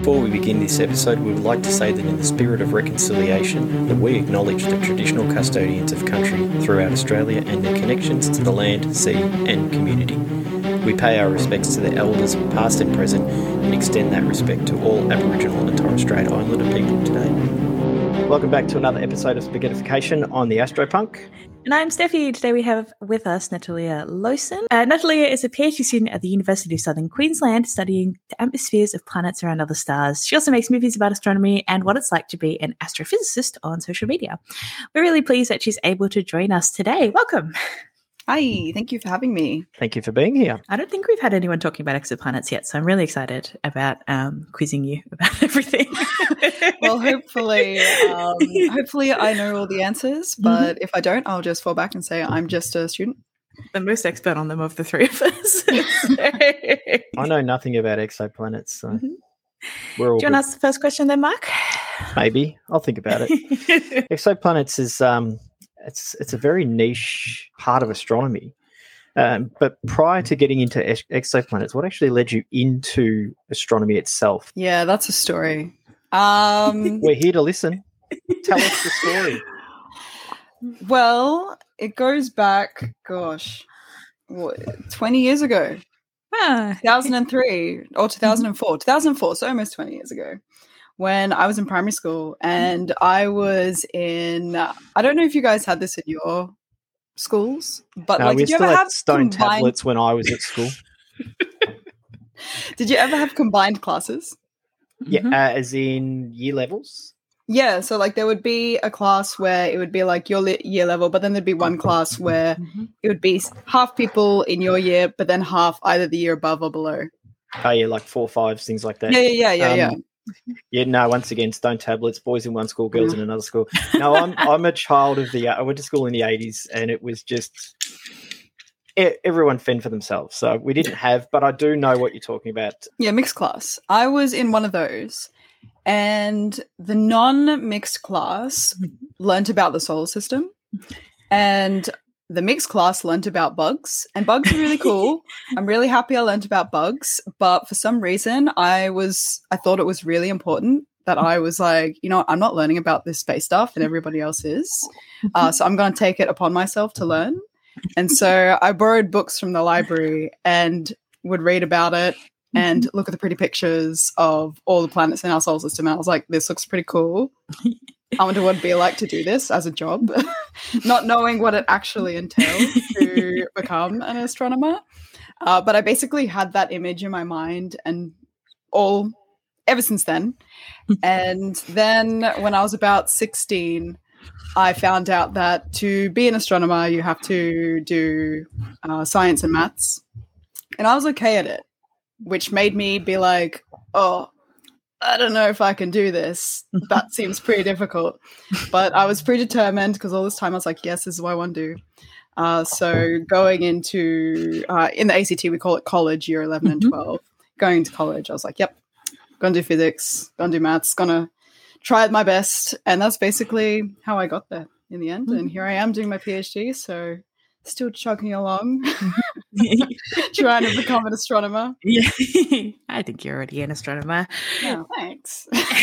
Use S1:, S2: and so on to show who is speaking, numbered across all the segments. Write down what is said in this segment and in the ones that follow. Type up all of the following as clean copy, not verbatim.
S1: Before we begin this episode, we would like to say that in the spirit of reconciliation, that we acknowledge the traditional custodians of country throughout Australia and their connections to the land, sea and community. We pay our respects to the elders, past and present, and extend that respect to all Aboriginal and Torres Strait Islander people today. Welcome back to another episode of Spaghettification on the Astropunk.
S2: And I'm Steffi. Today we have with us Natalia Lowson. Natalia is a PhD student at the University of Southern Queensland studying the atmospheres of planets around other stars. She also makes movies about astronomy and what it's like to be an astrophysicist on social media. We're really pleased that she's able to join us today. Welcome.
S3: Hi, thank you for having me.
S1: Thank you for being here.
S2: I don't think we've had anyone talking about exoplanets yet, so I'm really excited about quizzing you about everything.
S3: Well, hopefully I know all the answers, but if I don't, I'll just fall back and say I'm just a student.
S2: The most expert on them of the three of us.
S1: I know nothing about exoplanets, so we're all
S2: Do you want to ask the first question then, Mark?
S1: Maybe. I'll think about it. Exoplanets is it's a very niche part of astronomy. But prior to getting into exoplanets, what actually led you into astronomy itself?
S3: Yeah, that's a story.
S1: We're here to listen. Tell us the story.
S3: Well, it goes back, 20 years ago. 2003 or 2004. 2004, so almost 20 years ago, when I was in primary school, and I was in, I don't know if you guys had this in your schools, but
S1: we
S3: did you
S1: still
S3: ever
S1: had
S3: have
S1: stone tablets when I was at school.
S3: Did you ever have combined classes?
S1: Yeah, as in year levels?
S3: Yeah, so there would be a class where it would be your year level, but then there'd be one class where it would be half people in your year, but then half either the year above or below.
S1: Oh, yeah, 4, 5, things like that.
S3: Yeah.
S1: Yeah, no, once again, stone tablets, boys in one school, girls in another school. No, I'm a child of I went to school in the 80s, and it was just everyone fend for themselves. So we didn't have, but I do know what you're talking about.
S3: Yeah, mixed class. I was in one of those, and the non-mixed class learnt about the solar system, and the mixed class learnt about bugs, and bugs are really cool. I'm really happy I learnt about bugs, but for some reason I thought it was really important that I was I'm not learning about this space stuff and everybody else is. So I'm going to take it upon myself to learn. And so I borrowed books from the library and would read about it and look at the pretty pictures of all the planets in our solar system. And I was like, this looks pretty cool. I wonder what it'd be like to do this as a job, not knowing what it actually entails to become an astronomer. But I basically had that image in my mind and ever since then. And then when I was about 16, I found out that to be an astronomer, you have to do science and maths. And I was okay at it, which made me be like, oh, I don't know if I can do this. That seems pretty difficult. But I was predetermined because all this time I was like, yes, this is what I want to do. So going into, in the ACT, we call it college, year 11 and 12. Going to college, I was like, yep, going to do physics, going to do maths, going to try my best. And that's basically how I got there in the end. And here I am doing my PhD, so still chugging along, trying to become an astronomer.
S2: Yeah. I think you're already an astronomer.
S3: Oh, thanks.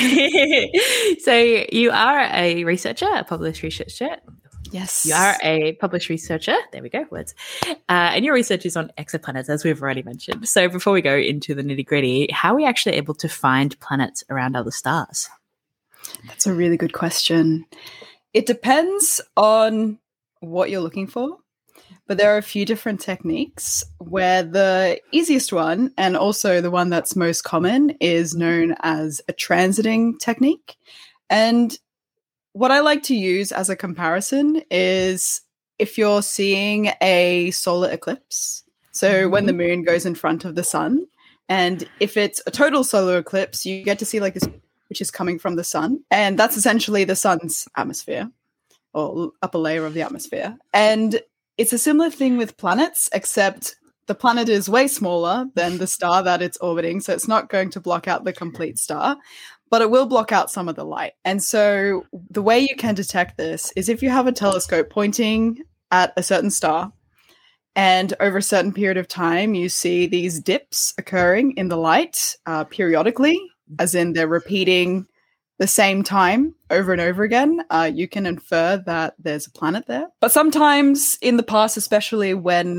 S2: So you are a researcher, a published researcher.
S3: Yes.
S2: You are a published researcher. There we go, words. And your research is on exoplanets, as we've already mentioned. So before we go into the nitty-gritty, how are we actually able to find planets around other stars?
S3: That's a really good question. It depends on what you're looking for. But there are a few different techniques where the easiest one, and also the one that's most common, is known as a transiting technique. And what I like to use as a comparison is if you're seeing a solar eclipse, so when the moon goes in front of the sun, and if it's a total solar eclipse, you get to see this, which is coming from the sun. And that's essentially the sun's atmosphere, or upper layer of the atmosphere. And it's a similar thing with planets, except the planet is way smaller than the star that it's orbiting, so it's not going to block out the complete star, but it will block out some of the light. And so the way you can detect this is if you have a telescope pointing at a certain star, and over a certain period of time, you see these dips occurring in the light periodically, as in they're repeating the same time over and over again, you can infer that there's a planet there. But sometimes in the past, especially when,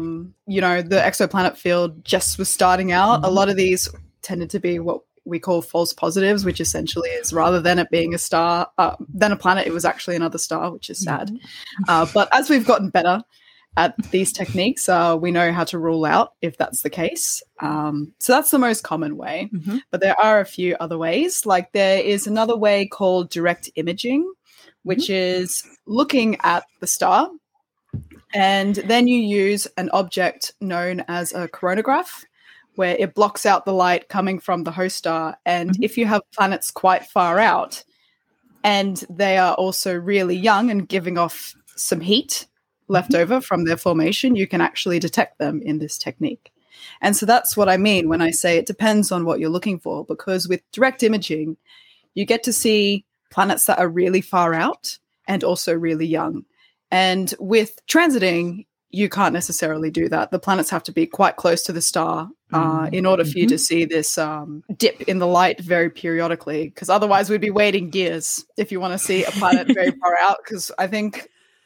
S3: the exoplanet field just was starting out, a lot of these tended to be what we call false positives, which essentially is rather than it being a star, than a planet, it was actually another star, which is sad. But as we've gotten better at these techniques, we know how to rule out if that's the case. So that's the most common way. But there are a few other ways. Like there is another way called direct imaging, which is looking at the star, and then you use an object known as a coronagraph, where it blocks out the light coming from the host star. And if you have planets quite far out and they are also really young and giving off some heat left over from their formation, you can actually detect them in this technique. And so that's what I mean when I say it depends on what you're looking for, because with direct imaging, you get to see planets that are really far out and also really young. And with transiting, you can't necessarily do that. The planets have to be quite close to the star in order for you to see this dip in the light very periodically, because otherwise we'd be waiting years if you want to see a planet very far out. Because I think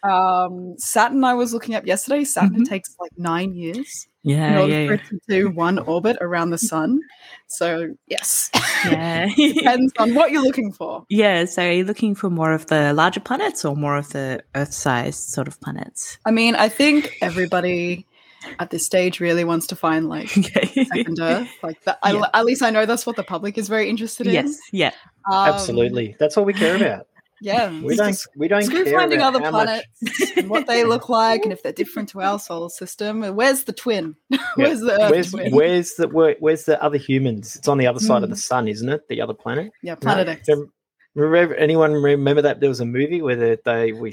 S3: Saturn, I was looking up yesterday, Saturn takes like 9 years in order for it to do one orbit around the sun. So yes, depends on what you're looking for.
S2: Yeah, so are you looking for more of the larger planets or more of the Earth-sized sort of planets?
S3: I mean, I think everybody at this stage really wants to find like second Earth, like that. At least I know that's what the public is very interested in.
S2: Yes, yeah,
S1: absolutely. That's all we care about.
S3: Yeah,
S1: we don't
S3: screw
S1: care
S3: finding
S1: about
S3: other planets and what they look like, and if they're different to our solar system. Where's the twin? Where's the Earth twin?
S1: Where's the other humans? It's on the other side of the sun, isn't it? The other planet.
S3: Yeah, Planet X.
S1: Anyone remember that there was a movie where we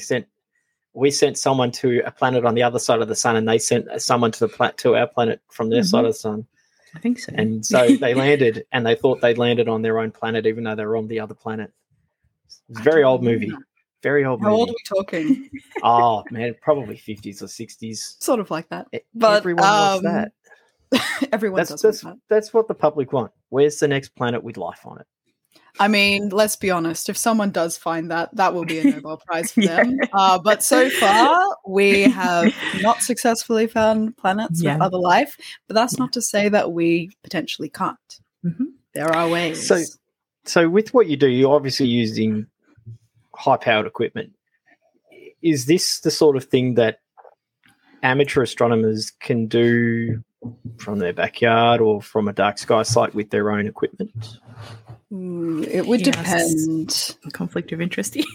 S1: sent someone to a planet on the other side of the sun, and they sent someone to our planet from their side of the sun.
S2: I think so.
S1: And so they landed, and they thought they'd landed on their own planet, even though they were on the other planet. It's a very old movie. Very old movie.
S3: How old are we talking?
S1: Oh, man, probably 50s or 60s.
S3: Sort of like that. But
S1: everyone wants that.
S3: Everyone does want that.
S1: That's what the public want. Where's the next planet with life on it?
S3: I mean, let's be honest. If someone does find that, that will be a Nobel Prize for them. But so far, we have not successfully found planets with other life. But that's not to say that we potentially can't. There are ways.
S1: So with what you do, you're obviously using high-powered equipment. Is this the sort of thing that amateur astronomers can do from their backyard or from a dark sky site with their own equipment?
S3: It would depend.
S2: Conflict of interest.
S3: So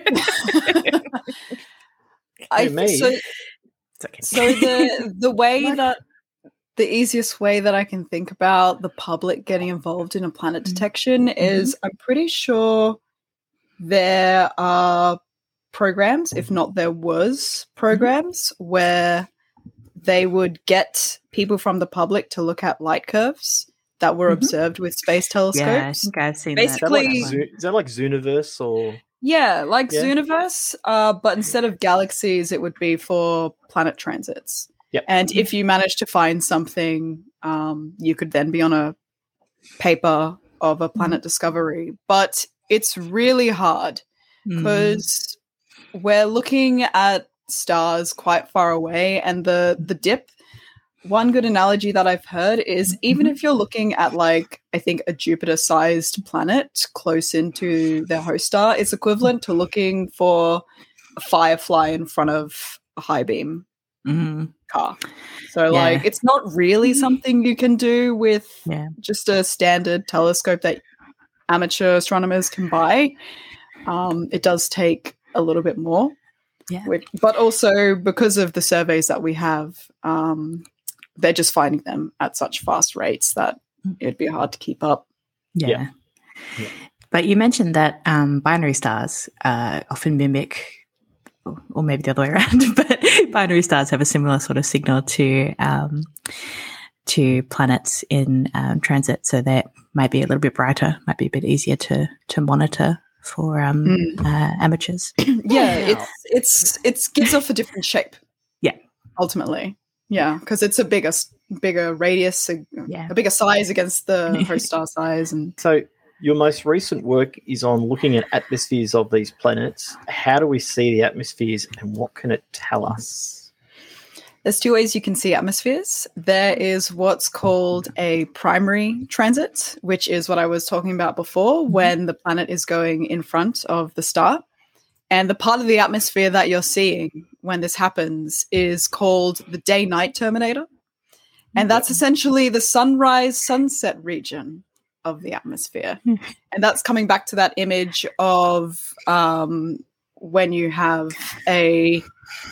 S3: the way that the easiest way that I can think about the public getting involved in a planet detection is I'm pretty sure there are programs, if not there was programs, where they would get people from the public to look at light curves that were observed with space telescopes.
S2: Yeah, I think I've seen
S3: basically,
S1: that. Is that like Zooniverse or?
S3: Yeah, like Zooniverse, but instead of galaxies, it would be for planet transits.
S1: Yep.
S3: And if you manage to find something, you could then be on a paper of a planet discovery. But it's really hard because we're looking at stars quite far away, and the dip. One good analogy that I've heard is even if you're looking at, like, I think a Jupiter-sized planet close into their host star, it's equivalent to looking for a firefly in front of a high beam car. So, like, it's not really something you can do with just a standard telescope that amateur astronomers can buy. It does take a little bit more.
S2: Yeah.
S3: But also because of the surveys that we have, they're just finding them at such fast rates that it'd be hard to keep up.
S2: Yeah. But you mentioned that binary stars often mimic, or maybe the other way around, but binary stars have a similar sort of signal to planets in transit, so they might be a little bit brighter, might be a bit easier to monitor for amateurs.
S3: Yeah, it gives off a different shape.
S2: Yeah,
S3: ultimately. Yeah, because it's a bigger bigger radius, a bigger size against the host star size. And
S1: so your most recent work is on looking at atmospheres of these planets. How do we see the atmospheres and what can it tell us?
S3: There's two ways you can see atmospheres. There is what's called a primary transit, which is what I was talking about before, when the planet is going in front of the star. And the part of the atmosphere that you're seeing when this happens is called the day-night terminator. And that's essentially the sunrise-sunset region of the atmosphere. And that's coming back to that image of when you have a...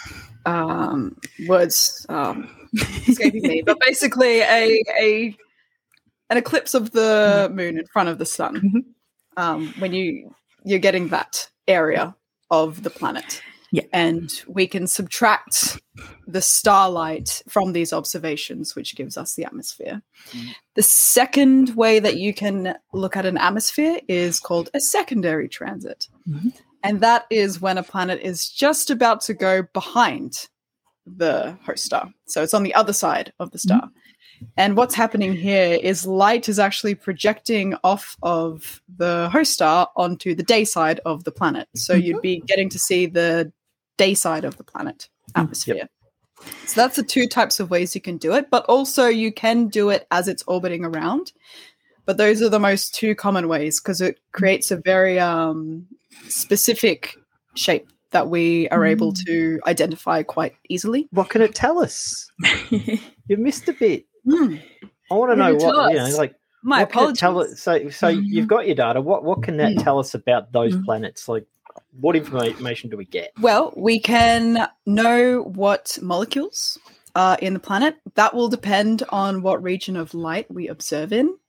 S3: words escaping me, but basically an eclipse of the moon in front of the sun. When you're getting that area of the planet, and we can subtract the starlight from these observations, which gives us the atmosphere. The second way that you can look at an atmosphere is called a secondary transit. And that is when a planet is just about to go behind the host star. So it's on the other side of the star. And what's happening here is light is actually projecting off of the host star onto the day side of the planet. So you'd be getting to see the day side of the planet atmosphere. So that's the two types of ways you can do it. But also you can do it as it's orbiting around. But those are the most two common ways because it creates a very... specific shape that we are able to identify quite easily.
S1: What can it tell us? You missed a bit. I want to know what
S3: my apologies.
S1: Tell it, so you've got your data. What can that tell us about those planets? Like, what information do we get?
S3: Well, we can know what molecules are in the planet. That will depend on what region of light we observe in.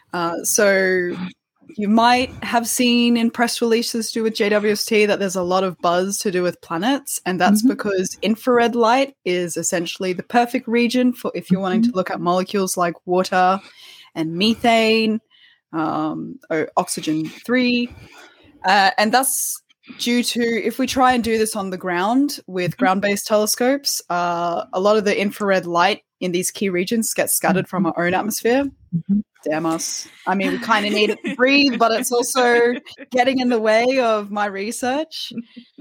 S3: So you might have seen in press releases to do with JWST that there's a lot of buzz to do with planets, and that's because infrared light is essentially the perfect region for if you're wanting to look at molecules like water and methane, oxygen 3, and that's due to if we try and do this on the ground with ground-based telescopes, a lot of the infrared light in these key regions gets scattered from our own atmosphere. Damn us. I mean, we kind of need it to breathe, but it's also getting in the way of my research.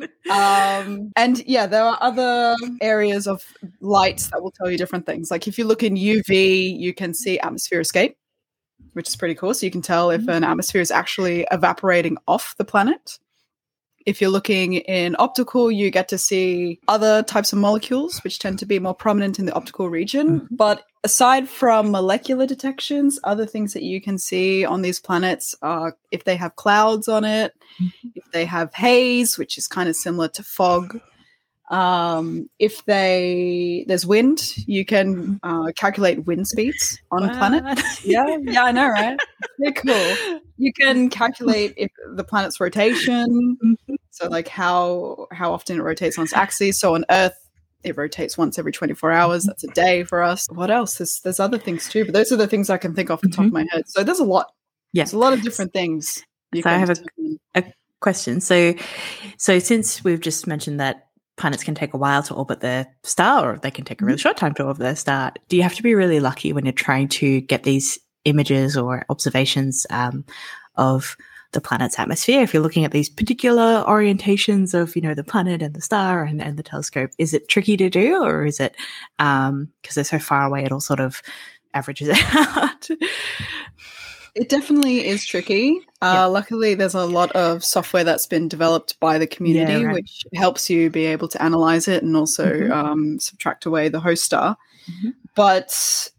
S3: And yeah, there are other areas of lights that will tell you different things. Like if you look in UV, you can see atmosphere escape, which is pretty cool. So you can tell if an atmosphere is actually evaporating off the planet. If you're looking in optical, you get to see other types of molecules, which tend to be more prominent in the optical region. But aside from molecular detections, other things that you can see on these planets are if they have clouds on it, if they have haze, which is kind of similar to fog. If there's wind, you can calculate wind speeds on planets. Yeah, I know, right? They're cool. You can calculate if the planet's rotation, so like how often it rotates on its axis. So on Earth, it rotates once every 24 hours. That's a day for us. What else? There's other things too, but those are the things I can think off the top of my head. So there's a lot. Yeah, there's a lot of different things.
S2: So I have a question. So since we've just mentioned that planets can take a while to orbit their star, or they can take a really short time to orbit their star, do you have to be really lucky when you're trying to get these images or observations of the planet's atmosphere? If you're looking at these particular orientations of, the planet and the star and the telescope, is it tricky to do, or is it because they're so far away it all sort of averages out?
S3: It definitely is tricky. Luckily, there's a lot of software that's been developed by the community, which helps you be able to analyze it and also subtract away the host star. But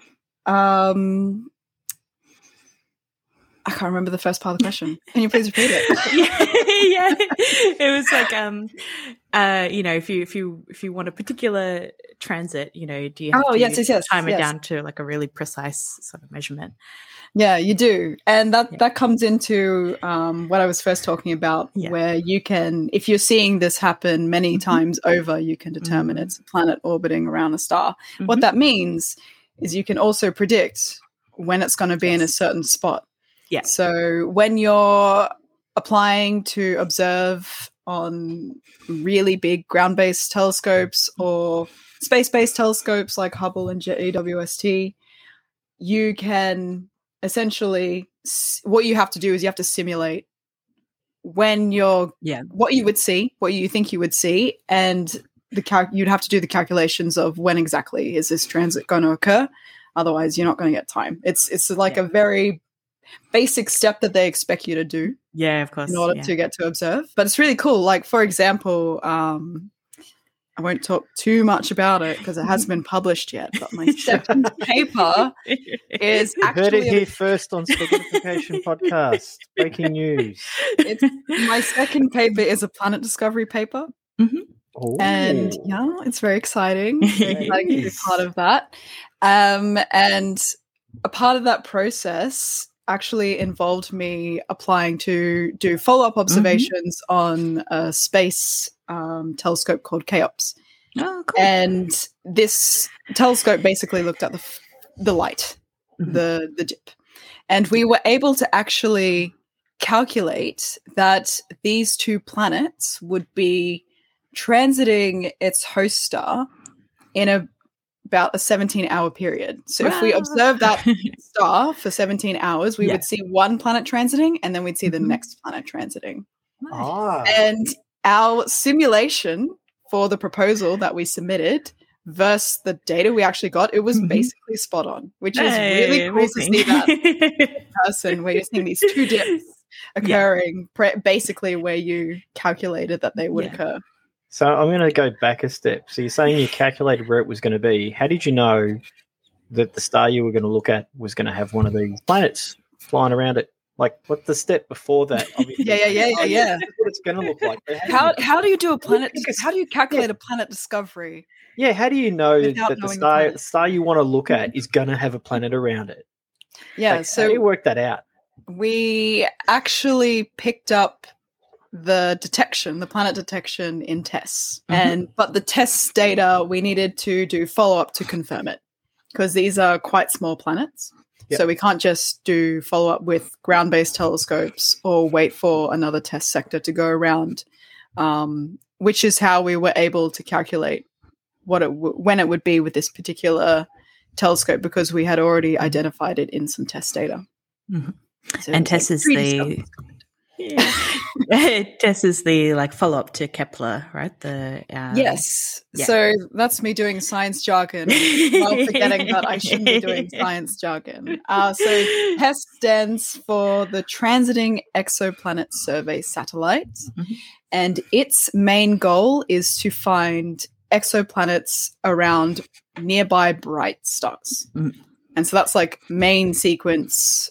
S3: I can't remember the first part of the question. Can you please repeat it?
S2: Yeah. It was like, if you want a particular transit, do you have to time it down to like a really precise sort of measurement?
S3: Yeah, you do. And that comes into what I was first talking about, where you can, if you're seeing this happen many times over, you can determine it's a planet orbiting around a star. What that means is you can also predict when it's going to be in a certain spot. Yeah. So when you're applying to observe on really big ground-based telescopes or space-based telescopes like Hubble and JWST, you can essentially, what you have to do is you have to simulate when what you would see, what you think you would see, and you'd have to do the calculations of when exactly is this transit going to occur. Otherwise, you're not going to get time. It's like a very basic step that they expect you to do.
S2: Yeah, of course.
S3: In order to get to observe. But it's really cool. Like, for example, I won't talk too much about it because it hasn't been published yet, but my second paper is actually...
S4: heard it here first on Spaghettification Podcast. Breaking news.
S3: My second paper is a planet discovery paper.
S2: Mm-hmm.
S3: And yeah, it's very exciting. Very exciting to be part of that. And a part of that process actually involved me applying to do follow-up observations on a space telescope called Cheops.
S2: Oh, cool.
S3: And this telescope basically looked at the light, the dip. And we were able to actually calculate that these two planets would be transiting its host star in about a 17-hour period. So if we observe that star for 17 hours, we would see one planet transiting, and then we'd see the next planet transiting. And our simulation for the proposal that we submitted versus the data we actually got, it was basically spot on, which is really cool to see that in person, where you're seeing these two dips occurring basically where you calculated that they would occur.
S4: So I'm going to go back a step. So you're saying you calculated where it was going to be. How did you know that the star you were going to look at was going to have one of these planets flying around it? Like, what's the step before that? Obviously,
S3: yeah.
S4: That's what it's going to look like.
S3: How do you do a planet? How do you calculate a planet discovery?
S4: Yeah, how do you know that the star you want to look at is going to have a planet around it?
S3: Yeah,
S4: like,
S3: so
S4: how do you work that out?
S3: We actually picked up the planet detection in TESS. But the TESS data, we needed to do follow-up to confirm it, because these are quite small planets. Yep. So we can't just do follow-up with ground-based telescopes or wait for another TESS sector to go around, which is how we were able to calculate when it would be with this particular telescope, because we had already identified it in some TESS data. So
S2: and TESS is the... TESS is the follow-up to Kepler, right?
S3: Yes. Yeah. So that's me doing science jargon while forgetting that I shouldn't be doing science jargon. So TESS stands for the Transiting Exoplanet Survey Satellite, and its main goal is to find exoplanets around nearby bright stars. And so that's main sequence,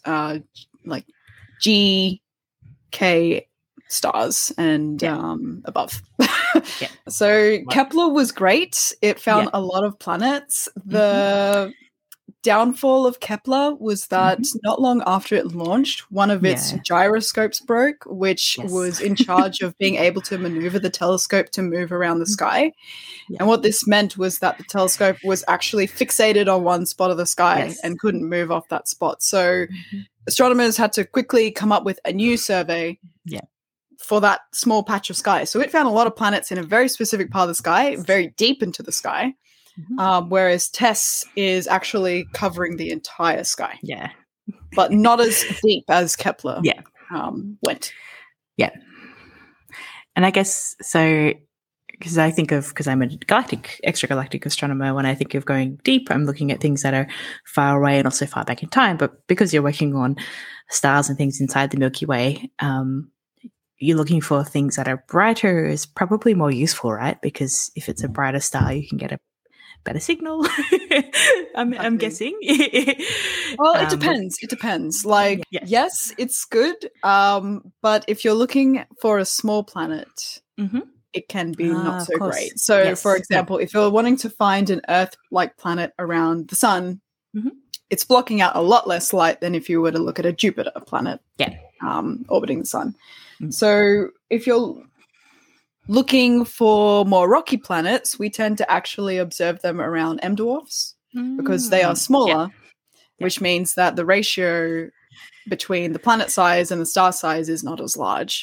S3: G, K stars and above. So Kepler was great. It found a lot of planets. The downfall of Kepler was that not long after it launched, one of its gyroscopes broke, which was in charge of being able to maneuver the telescope to move around the sky. And what this meant was that the telescope was actually fixated on one spot of the sky and couldn't move off that spot. So astronomers had to quickly come up with a new survey for that small patch of sky. So it found a lot of planets in a very specific part of the sky, very deep into the sky, whereas TESS is actually covering the entire sky. Yeah. But not as deep as Kepler went.
S2: Yeah. And I guess so... because I'm a extragalactic astronomer, when I think of going deep, I'm looking at things that are far away and also far back in time. But because you're working on stars and things inside the Milky Way, you're looking for things that are brighter is probably more useful, right? Because if it's a brighter star, you can get a better signal. I'm guessing.
S3: Well, it depends. It depends. Yes, it's good. But if you're looking for a small planet, it can be not so great. So, for example, if you're wanting to find an Earth-like planet around the sun, it's blocking out a lot less light than if you were to look at a Jupiter planet orbiting the sun. So if you're looking for more rocky planets, we tend to actually observe them around M dwarfs because they are smaller, which means that the ratio between the planet size and the star size is not as large.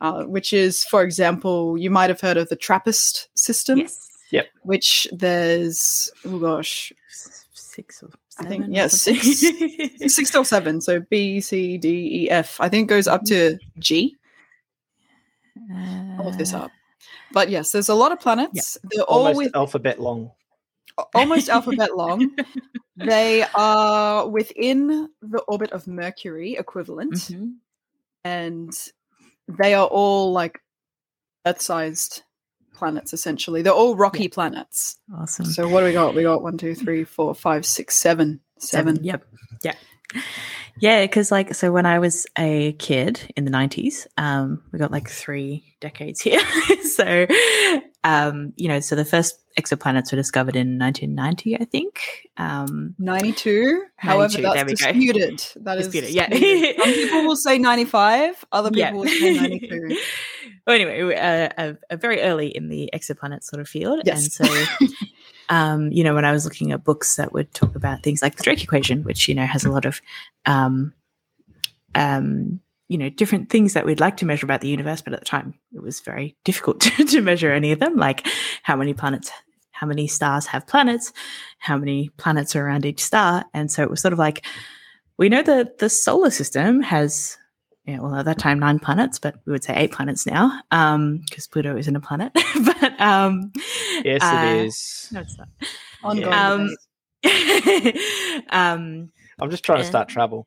S3: which is, for example, you might have heard of the TRAPPIST system.
S2: Yes.
S4: Yep.
S3: Which there's, oh gosh,
S2: 6 or 7.
S3: I think, yeah, 6 or 7. So B, C, D, E, F. I think it goes up to G. I'll look this up. But yes, there's a lot of planets.
S2: Yep.
S3: They're all
S4: Almost alphabet long.
S3: almost alphabet long. They are within the orbit of Mercury equivalent.
S2: Mm-hmm.
S3: And they are all like Earth-sized planets, essentially. They're all rocky planets.
S2: Awesome.
S3: So what do we got? We got 1, 2, 3, 4, 5, 6, 7. 7.
S2: Yep. Yeah. Yeah, because so when I was a kid in the 90s, we got 3 decades here. So, so the first exoplanets were discovered in 1990, I think.
S3: 92. However,
S2: 92,
S3: that's disputed. That is
S2: disputed, yeah.
S3: disputed. Some people will say 95. Other people will say 92.
S2: Well, anyway, a very early in the exoplanet sort of field.
S3: Yes.
S2: And so, when I was looking at books that would talk about things like the Drake equation, which, has a lot of, different things that we'd like to measure about the universe, but at the time it was very difficult to measure any of them, like how many stars have planets, how many planets are around each star. And so it was sort of like, we know that the solar system has, at that time 9 planets, but we would say 8 planets now, because Pluto isn't a planet. But
S4: yes, it is.
S2: No, it's not.
S3: Ongoing
S4: I'm just trying to start travel.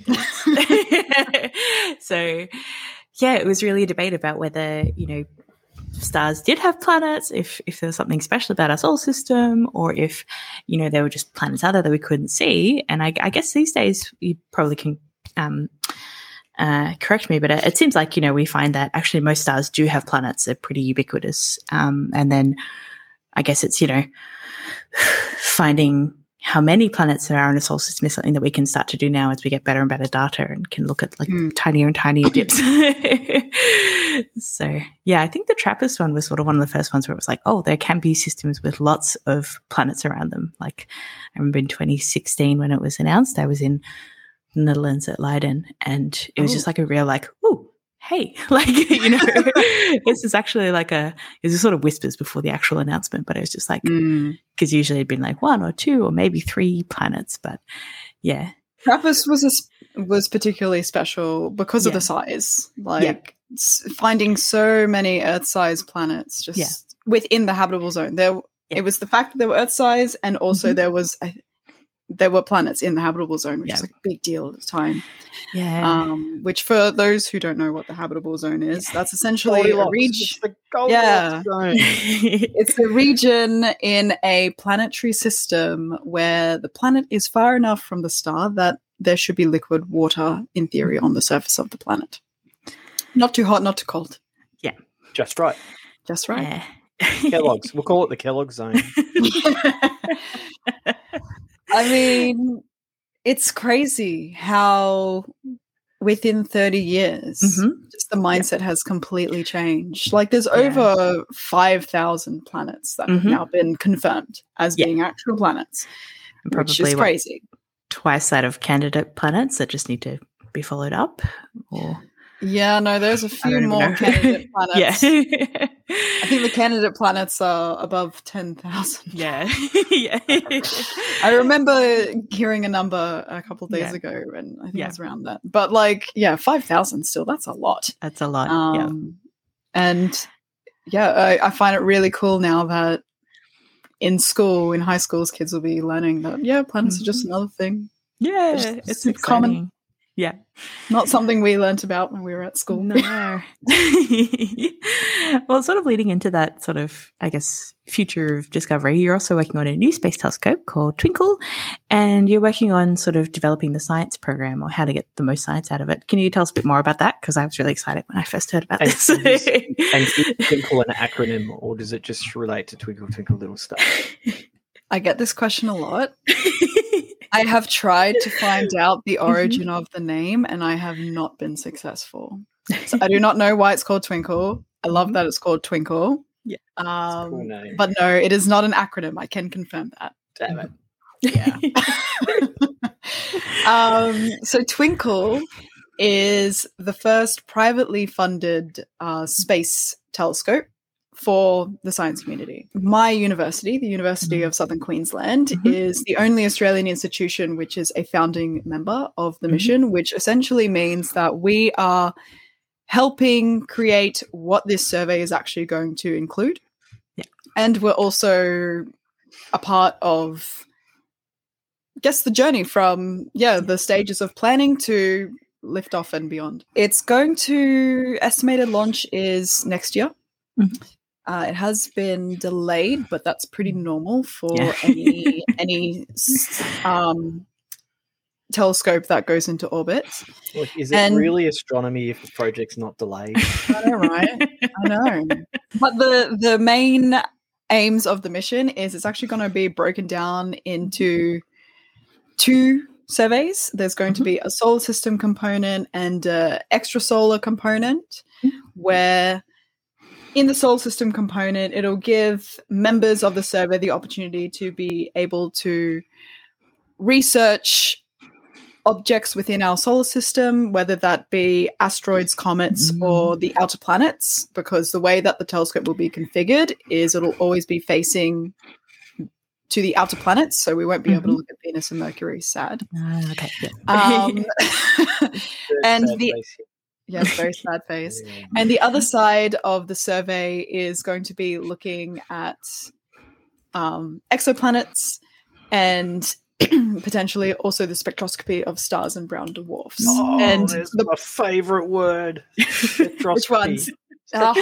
S2: So, it was really a debate about whether, stars did have planets, if there was something special about our solar system, or if, there were just planets out there that we couldn't see. And I guess these days you probably can correct me, but it seems like, we find that actually most stars do have planets. They're pretty ubiquitous. And then I guess it's, finding how many planets there are in a solar system is something that we can start to do now as we get better and better data and can look at tinier and tinier dips. So, I think the TRAPPIST one was sort of one of the first ones where it was like, oh, there can be systems with lots of planets around them. Like I remember in 2016 when it was announced, I was in the Netherlands at Leiden, and it was just like a real oh, hey, this is actually it was sort of whispers before the actual announcement, but it was just because usually it'd been 1 or 2 or maybe 3 planets, but yeah.
S3: TRAPPIST was particularly special because of the size, finding so many Earth-sized planets just within the habitable zone. It was the fact that they were Earth-sized, and also there were planets in the habitable zone, which is a big deal at the time. Yeah. Which, for those who don't know what the habitable zone is, that's essentially a region. It's a region in a planetary system where the planet is far enough from the star that there should be liquid water, in theory, on the surface of the planet. Not too hot, not too cold.
S2: Yeah.
S4: Just right.
S3: Just right.
S2: Yeah.
S4: Kellogg's. We'll call it the Kellogg zone.
S3: I mean, it's crazy how within 30 years, just the mindset has completely changed. There's over 5,000 planets that have now been confirmed as being actual planets, which is crazy.
S2: Twice that of candidate planets that just need to be followed up, or...
S3: Yeah, no, there's a few more candidate planets.
S2: Yeah.
S3: I think the candidate planets are above 10,000.
S2: Yeah.
S3: I remember hearing a number a couple of days ago, and I think it was around that. But 5,000 still, that's a lot.
S2: That's a lot.
S3: And I find it really cool now that in high schools, kids will be learning that, planets are just another thing.
S2: Yeah,
S3: it's common.
S2: Yeah.
S3: Not something we learnt about when we were at school.
S2: No. Well, sort of leading into that sort of, I guess, future of discovery, you're also working on a new space telescope called Twinkle, and you're working on sort of developing the science program, or how to get the most science out of it. Can you tell us a bit more about that? Because I was really excited when I first heard about this.
S4: And is Twinkle an acronym, or does it just relate to Twinkle, Twinkle, Little Star?
S3: I get this question a lot. I have tried to find out the origin of the name, and I have not been successful. So I do not know why it's called Twinkle. I love that it's called Twinkle.
S2: Yeah.
S4: Cool name.
S3: But no, it is not an acronym. I can confirm that.
S4: Damn it.
S3: Yeah. So Twinkle is the first privately funded space telescope for the science community. My university, the University of Southern Queensland, is the only Australian institution which is a founding member of the mission, which essentially means that we are helping create what this survey is actually going to include.
S2: Yeah.
S3: And we're also a part of, I guess, the journey from, the stages of planning to lift off and beyond. It's going to, estimated launch is next year. It has been delayed, but that's pretty normal for any telescope that goes into orbit.
S4: Look, is it really astronomy if the project's not delayed?
S3: I know, right? I know. But the main aims of the mission is it's actually going to be broken down into 2 surveys. There's going to be a solar system component and an extrasolar component, where in the solar system component, it'll give members of the survey the opportunity to be able to research objects within our solar system, whether that be asteroids, comets, or the outer planets, because the way that the telescope will be configured is it'll always be facing to the outer planets, so we won't be able to look at Venus and Mercury. Sad.
S2: Okay.
S3: And very sad face.
S4: Yeah.
S3: And the other side of the survey is going to be looking at exoplanets and potentially also the spectroscopy of stars and brown dwarfs.
S4: Oh,
S3: and
S4: there's my favourite word.
S3: Which ones?
S4: It love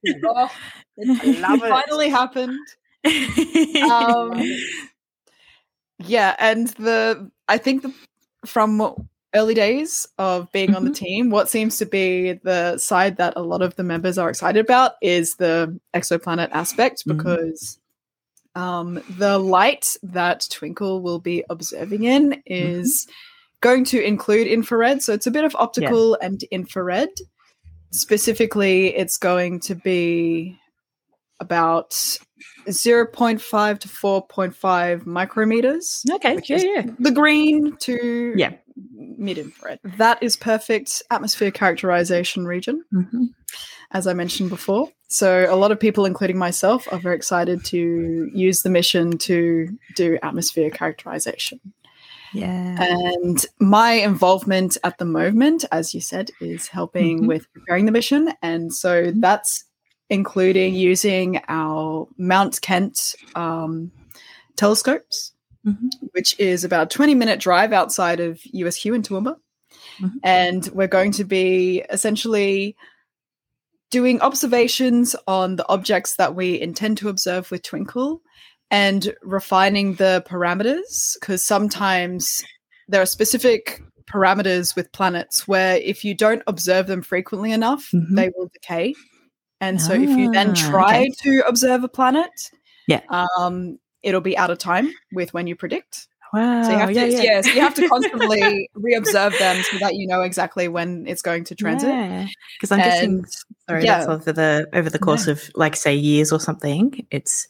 S4: it.
S3: Finally happened. And I think from early days of being on the team, what seems to be the side that a lot of the members are excited about is the exoplanet aspect, because the light that Twinkle will be observing in is going to include infrared. So it's a bit of optical and infrared. Specifically, it's going to be about 0.5 to 4.5 micrometers.
S2: Okay,
S3: The green to mid-infrared. That is perfect atmosphere characterization region, as I mentioned before. So a lot of people, including myself, are very excited to use the mission to do atmosphere characterization.
S2: Yeah.
S3: And my involvement at the moment, as you said, is helping with preparing the mission. And so that's including using our Mount Kent telescopes, which is about a 20-minute drive outside of USQ in Toowoomba. And we're going to be essentially doing observations on the objects that we intend to observe with Twinkle and refining the parameters, because sometimes there are specific parameters with planets where if you don't observe them frequently enough, they will decay. And so if you then try to observe a planet, it'll be out of time with when you predict.
S2: Wow.
S3: So you have to, so you have to constantly re-observe them so that you know exactly when it's going to transit.
S2: Because I'm guessing, that's over the course of, like, say, years or something, it's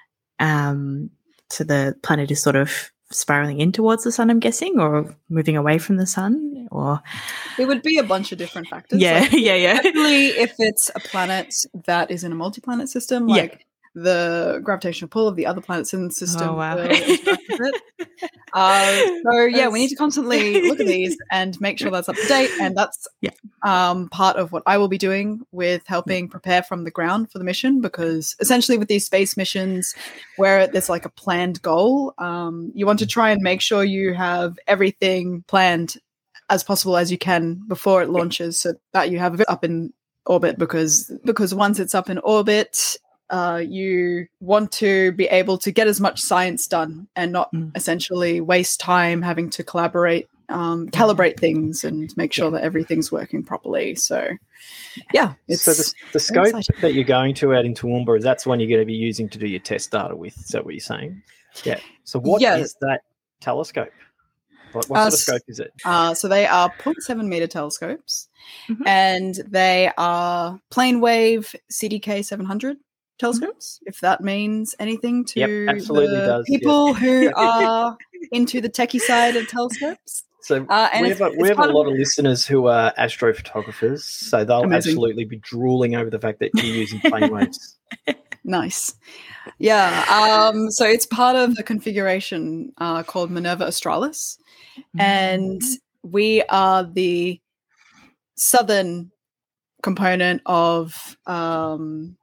S2: so the planet is sort of spiraling in towards the sun, I'm guessing, or moving away from the sun, or
S3: it would be a bunch of different factors.
S2: Especially
S3: if it's a planet that is in a multi-planet system, like the gravitational pull of the other planets in the system. Will interact with it. We need to constantly look at these and make sure that's up to date, and that's part of what I will be doing with helping prepare from the ground for the mission, because essentially with these space missions where there's like a planned goal, you want to try and make sure you have everything planned as possible as you can before it launches, so that you have it up in orbit, because once it's up in orbit, you want to be able to get as much science done and not essentially waste time having to calibrate things and make sure that everything's working properly. So,
S4: so the scope exciting. That you're going to out in Toowoomba, that's one you're going to be using to do your test data with. Is that what you're saying? Yeah. So what is that telescope? What sort of scope is it?
S3: So they are 0.7 meter telescopes, and they are plane wave CDK 700 telescopes, if that means anything to
S4: absolutely
S3: the
S4: does,
S3: people who are into the techie side of telescopes.
S4: So
S3: And
S4: we
S3: it's-
S4: have,
S3: it's
S4: we have a
S3: part of-
S4: lot of listeners who are astrophotographers, so they'll
S3: Amazing.
S4: absolutely be drooling over the fact that you're using plane waves.
S3: Nice. Yeah. So it's part of the configuration called Minerva Australis. And we are the southern component of an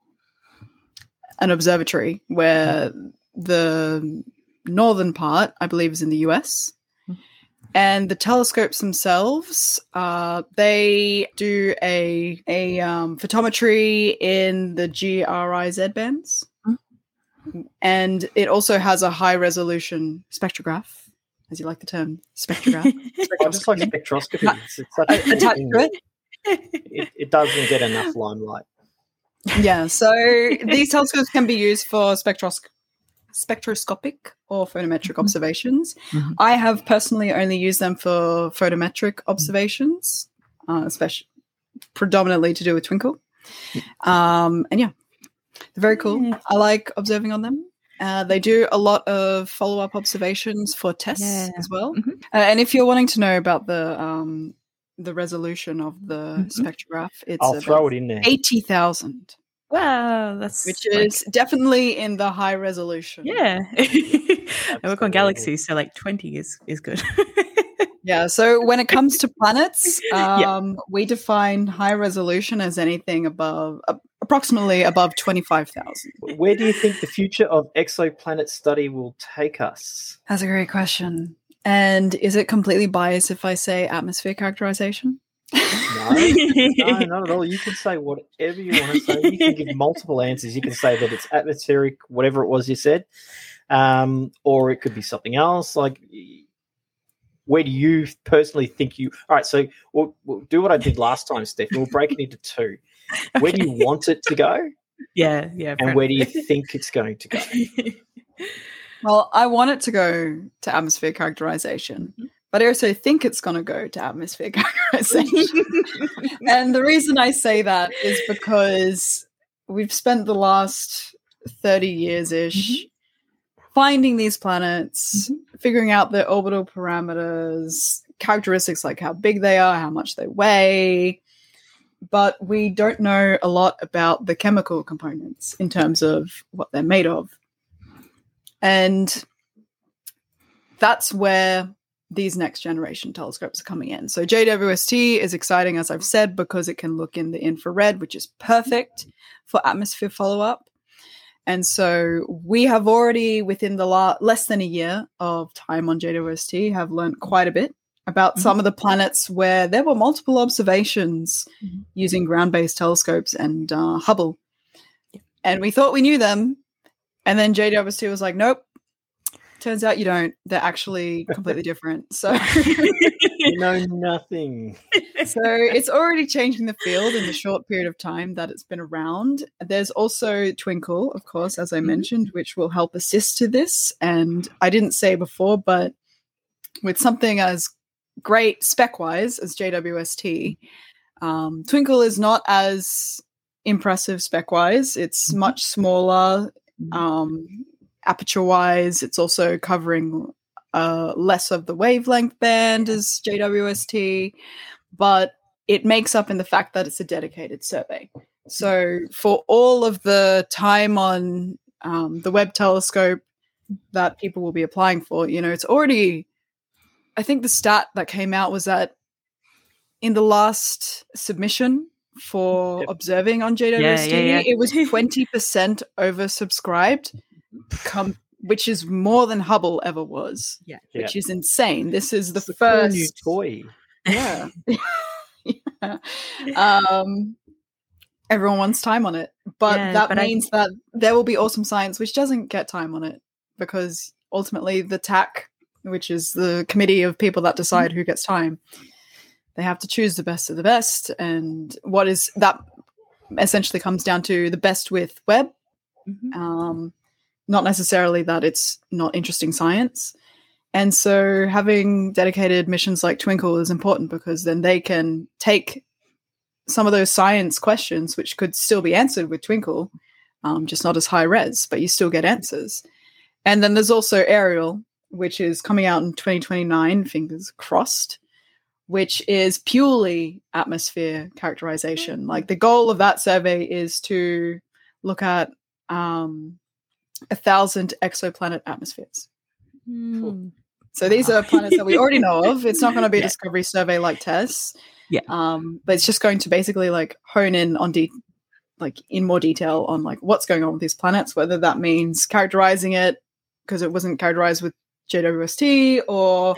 S3: observatory, where the northern part, I believe, is in the US. And the telescopes themselves, they do a photometry in the GRIZ bands. And it also has a high resolution spectrograph, as you like the term, spectrograph.
S4: I just like spectroscopy. It's such a
S3: Attached
S4: thing.
S3: to it.
S4: It doesn't get enough limelight.
S3: Yeah, so these telescopes can be used for spectroscopic or photometric observations.
S2: Mhm.
S3: I have personally only used them for photometric observations, especially predominantly to do with Twinkle. And yeah, they're very cool.
S2: Yeah.
S3: I like observing on them. They do a lot of follow-up observations for tests
S2: Yeah.
S3: as well.
S2: Mhm.
S3: And if you're wanting to know about the resolution of the spectrograph, it's
S4: I'll throw it in there.
S3: 80,000.
S2: Wow, that's
S3: Which
S2: like-
S3: is definitely in the high resolution.
S2: yeah. I work on
S4: Absolutely.
S2: galaxies, so like 20 is good.
S3: Yeah. So when it comes to planets,
S2: Yeah.
S3: we define high resolution as anything above, approximately above 25,000.
S4: Where do you think the future of exoplanet study will take us?
S3: That's a great question. And is it completely biased if I say atmosphere characterization?
S4: No, not at all. You can say whatever you want to say. You can give multiple answers. You can say that it's atmospheric, whatever it was you said, or it could be something else. Like, where do you personally think you? All right, so we'll do what I did last time, Steph. We'll break it into two. Where do you want it to go,
S2: yeah.
S4: and where do you think it's going to go?
S3: Well, I want it to go to atmosphere characterization, but I also think it's going to go to atmosphere characterization. And the reason I say that is because we've spent the last 30 years-ish finding these planets, figuring out their orbital parameters, characteristics like how big they are, how much they weigh, but we don't know a lot about the chemical components in terms of what they're made of. And that's where these next generation telescopes are coming in. So JWST is exciting, as I've said, because it can look in the infrared, which is perfect for atmosphere follow-up. And so we have already, within the less than a year of time on JWST, have learned quite a bit about some of the planets where there were multiple observations using ground-based telescopes and Hubble. And we thought we knew them. And then JWST was like, nope. Turns out you don't. They're actually completely different. So
S4: You know nothing.
S3: So it's already changing the field in the short period of time that it's been around. There's also Twinkle, of course, as I mentioned, which will help assist to this. And I didn't say before, but with something as great spec-wise as JWST, Twinkle is not as impressive spec-wise. It's much smaller. Aperture-wise, it's also covering less of the wavelength band as JWST, but it makes up in the fact that it's a dedicated survey. So for all of the time on the Webb telescope that people will be applying for, it's already, I think the stat that came out was that in the last submission for observing on JWST, it was 20% oversubscribed, which is more than Hubble ever was.
S2: Yeah.
S3: Which is insane. This is the
S4: It's a cool
S3: first
S4: new toy.
S3: Yeah. Yeah. Everyone wants time on it, but that means that there will be awesome science which doesn't get time on it, because ultimately the TAC, which is the committee of people that decide who gets time, they have to choose the best of the best, and what is that essentially comes down to the best with Webb. Not necessarily that it's not interesting science. And so having dedicated missions like Twinkle is important, because then they can take some of those science questions, which could still be answered with Twinkle, just not as high res, but you still get answers. And then there's also Ariel, which is coming out in 2029, fingers crossed, which is purely atmosphere characterization. Like the goal of that survey is to look at 1,000 exoplanet atmospheres. So these are planets that we already know of. It's not going to be a discovery survey like TESS.
S2: Yeah.
S3: But it's just going to basically like hone in on in more detail on like what's going on with these planets, whether that means characterizing it because it wasn't characterized with JWST, or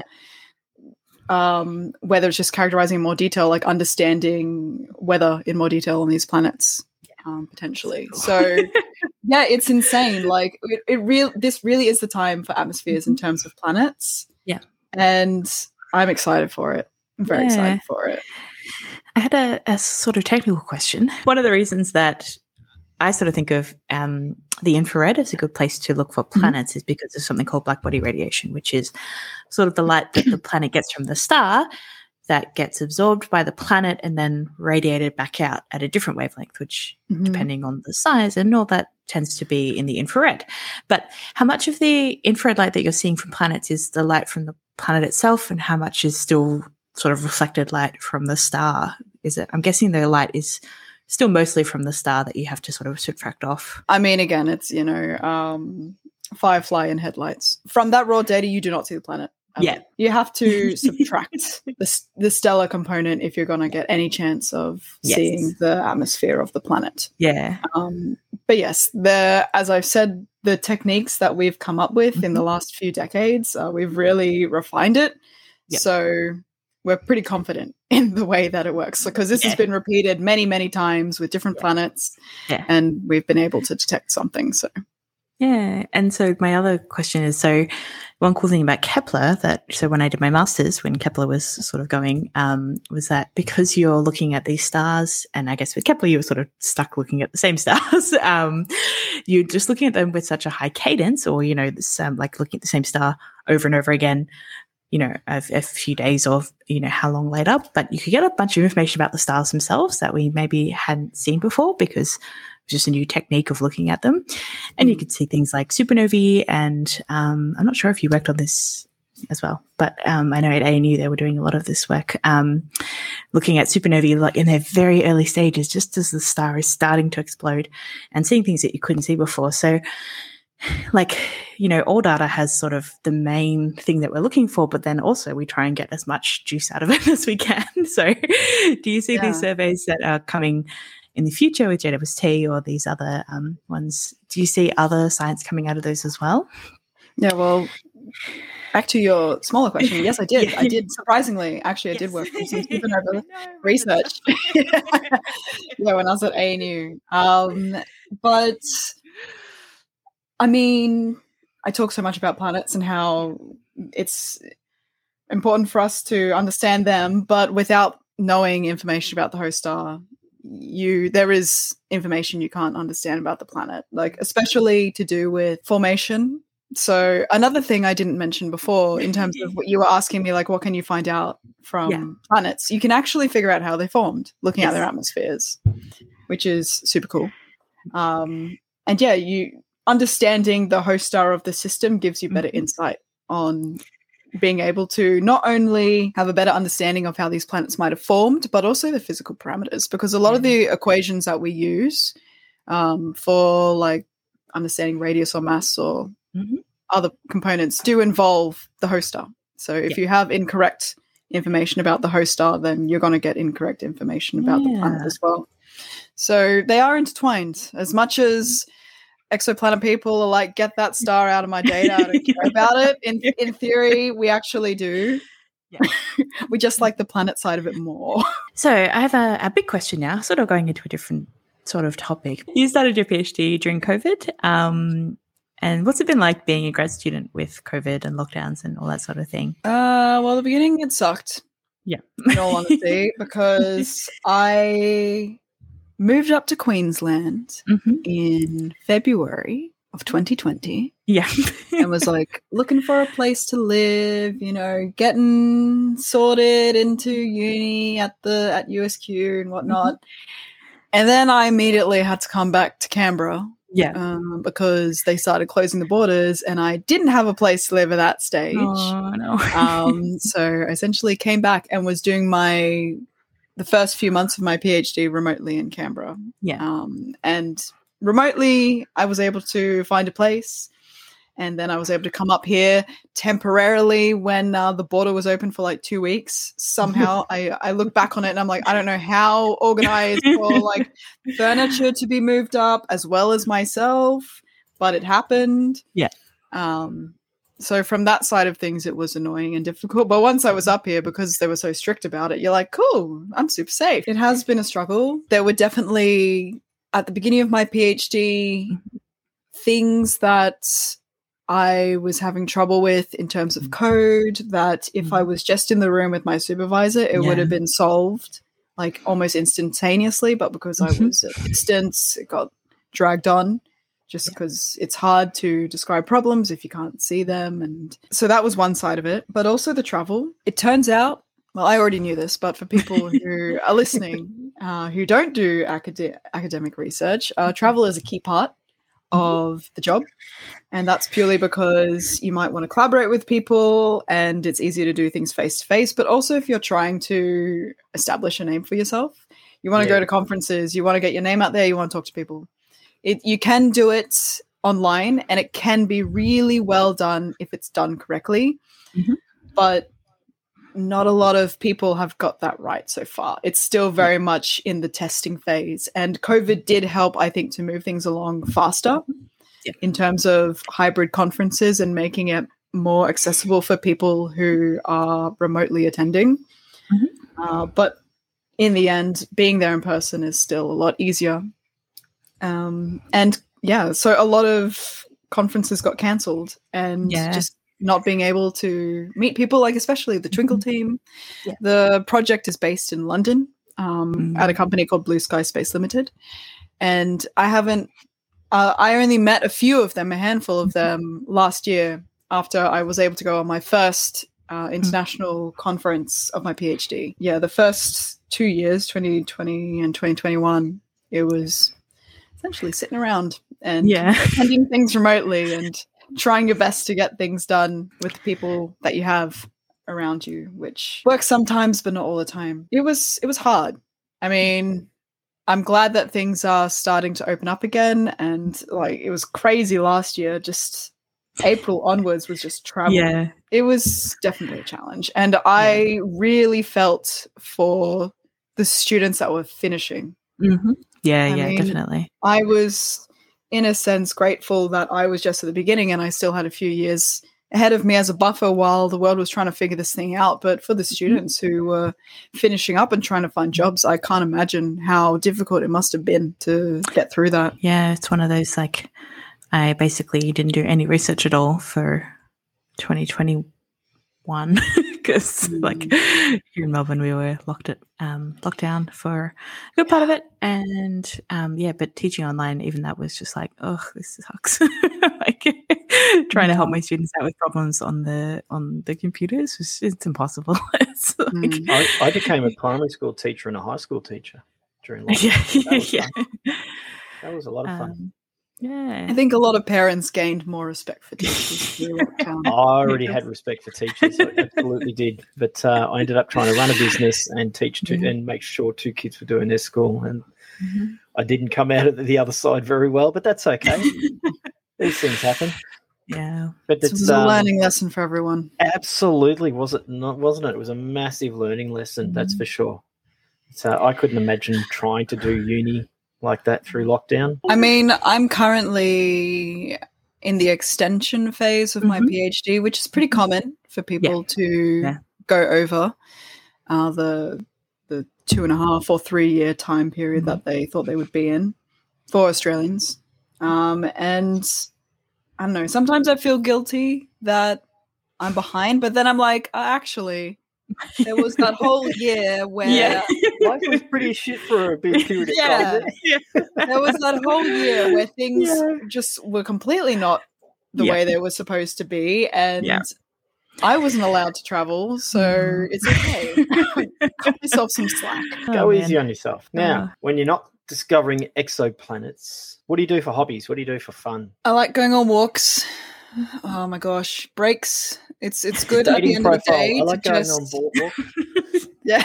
S3: whether it's just characterizing in more detail, like understanding weather in more detail on these planets, potentially. So yeah, it's insane. Like this really is the time for atmospheres in terms of planets.
S2: Yeah. And
S3: I'm excited for it. I'm very excited for it.
S2: I had a sort of technical question. One of the reasons that I sort of think of the infrared as a good place to look for planets is because of something called black body radiation, which is sort of the light that the planet gets from the star that gets absorbed by the planet and then radiated back out at a different wavelength, which depending on the size and all that tends to be in the infrared. But how much of the infrared light that you're seeing from planets is the light from the planet itself, and how much is still sort of reflected light from the star? Is it? I'm guessing the light is still mostly from the star that you have to sort of subtract off.
S3: I mean, again, it's, firefly and headlights. From that raw data, you do not see the planet. You have to subtract the stellar component if you're going to get any chance of seeing the atmosphere of the planet.
S2: Yeah.
S3: But yes, as I've said, the techniques that we've come up with in the last few decades, we've really refined it. Yep. So we're pretty confident in the way that it works, because this has been repeated many, many times with different planets, and we've been able to detect something. So.
S2: Yeah. And so my other question is, so one cool thing about Kepler so when I did my master's, when Kepler was sort of going, was that because you're looking at these stars, and I guess with Kepler, you were sort of stuck looking at the same stars. You're just looking at them with such a high cadence, or, this, like looking at the same star over and over again, a few days or, how long later, but you could get a bunch of information about the stars themselves that we maybe hadn't seen before, because it's just a new technique of looking at them. And you could see things like supernovae, and I'm not sure if you worked on this as well, but I know at ANU they were doing a lot of this work, looking at supernovae like in their very early stages, just as the star is starting to explode, and seeing things that you couldn't see before. So all data has sort of the main thing that we're looking for, but then also we try and get as much juice out of it as we can. So do you see these surveys that are coming in the future with JWST or these other ones? Do you see other science coming out of those as well?
S3: Yeah, well, back to your smaller question. Yes, I did. I did, surprisingly. Actually, I did work on some supernova research. When I was at ANU. But I mean, I talk so much about planets and how it's important for us to understand them, but without knowing information about the host star, there is information you can't understand about the planet, like especially to do with formation. So another thing I didn't mention before, in terms of what you were asking me, like what can you find out from planets? You can actually figure out how they formed looking at their atmospheres, which is super cool. Understanding the host star of the system gives you better insight on being able to not only have a better understanding of how these planets might have formed, but also the physical parameters, because a lot of the equations that we use for like understanding radius or mass or other components do involve the host star. So if you have incorrect information about the host star, then you're going to get incorrect information about the planet as well. So they are intertwined. As much as exoplanet people are like, get that star out of my data, I don't care about it. In theory, we actually do. We just like the planet side of it more.
S2: So I have a big question now, sort of going into a different sort of topic. You started your PhD during COVID. And what's it been like being a grad student with COVID and lockdowns and all that sort of thing?
S3: Well, the beginning, it sucked.
S2: Yeah.
S3: In all honesty, because I moved up to Queensland in February of 2020.
S2: Yeah.
S3: And was like looking for a place to live, getting sorted into uni at USQ and whatnot. And then I immediately had to come back to Canberra
S2: Yeah.
S3: because they started closing the borders and I didn't have a place to live at that stage.
S2: Oh, no.
S3: So I essentially came back and was doing the first few months of my PhD remotely in Canberra.
S2: Yeah.
S3: And remotely, I was able to find a place. And then I was able to come up here temporarily when the border was open for like 2 weeks. Somehow I look back on it and I'm like, I don't know how organized for like furniture to be moved up as well as myself, but it happened.
S2: Yeah.
S3: So from that side of things, it was annoying and difficult. But once I was up here, because they were so strict about it, you're like, cool, I'm super safe. It has been a struggle. There were definitely, at the beginning of my PhD, things that I was having trouble with in terms of code, that if I was just in the room with my supervisor, it would have been solved like almost instantaneously. But because I was at distance, it got dragged on just because it's hard to describe problems if you can't see them. And so that was one side of it, but also the travel. It turns out, well, I already knew this, but for people who are listening, who don't do academic research, travel is a key part of the job. And that's purely because you might want to collaborate with people and it's easier to do things face to face. But also if you're trying to establish a name for yourself, you want to go to conferences, you want to get your name out there, you want to talk to people. You can do it online and it can be really well done if it's done correctly. But not a lot of people have got that right so far. It's still very much in the testing phase. And COVID did help, I think, to move things along faster in terms of hybrid conferences and making it more accessible for people who are remotely attending. But in the end, being there in person is still a lot easier. So a lot of conferences got cancelled and just not being able to meet people, like especially the Twinkle team. The project is based in London at a company called Blue Sky Space Limited. And I only met a few of them, a handful of them last year after I was able to go on my first international conference of my PhD. Yeah, the first 2 years, 2020 and 2021, it was essentially sitting around and attending things remotely and trying your best to get things done with the people that you have around you, which works sometimes, but not all the time. It was hard. I mean, I'm glad that things are starting to open up again. And like, it was crazy last year, just April onwards was just travel. Yeah. It was definitely a challenge. And I really felt for the students that were finishing.
S2: I mean, definitely.
S3: I was, in a sense, grateful that I was just at the beginning and I still had a few years ahead of me as a buffer while the world was trying to figure this thing out. But for the students who were finishing up and trying to find jobs, I can't imagine how difficult it must have been to get through that.
S2: Yeah, it's one of those, like, I basically didn't do any research at all for 2021 because like here in Melbourne we were locked down for a good part of it, and but teaching online, even that was just like, oh, this sucks. Like trying to help my students out with problems on the computers it's impossible. It's like,
S4: I became a primary school teacher and a high school teacher during lockdown. That was a lot of fun.
S3: I think a lot of parents gained more respect for teachers through lockdown.
S4: I already had respect for teachers, I absolutely did. But I ended up trying to run a business and teach and make sure 2 kids were doing their school. And I didn't come out of the other side very well, but that's okay. These things happen.
S2: Yeah.
S3: But it was a learning lesson for everyone.
S4: Absolutely. Wasn't it? It was a massive learning lesson, that's for sure. So I couldn't imagine trying to do uni like that through lockdown.
S3: I mean, I'm currently in the extension phase of my PhD, which is pretty common for people to go over the 2.5 or 3 year time period that they thought they would be in for Australians. And I don't know, sometimes I feel guilty that I'm behind, but then I'm like, actually, there was that whole year where
S4: life was pretty shit for a big period of time.
S3: There was that whole year where things just were completely not the way they were supposed to be, and I wasn't allowed to travel, so it's okay. Cut yourself some slack.
S4: Go easy on yourself. Now, when you're not discovering exoplanets. What do you do for hobbies? What do you do for fun?
S3: I like going on walks. Oh my gosh, breaks. It's good at the
S4: Dating
S3: end of the day.
S4: I like
S3: to
S4: going
S3: just,
S4: on boardwalk.
S3: Yeah.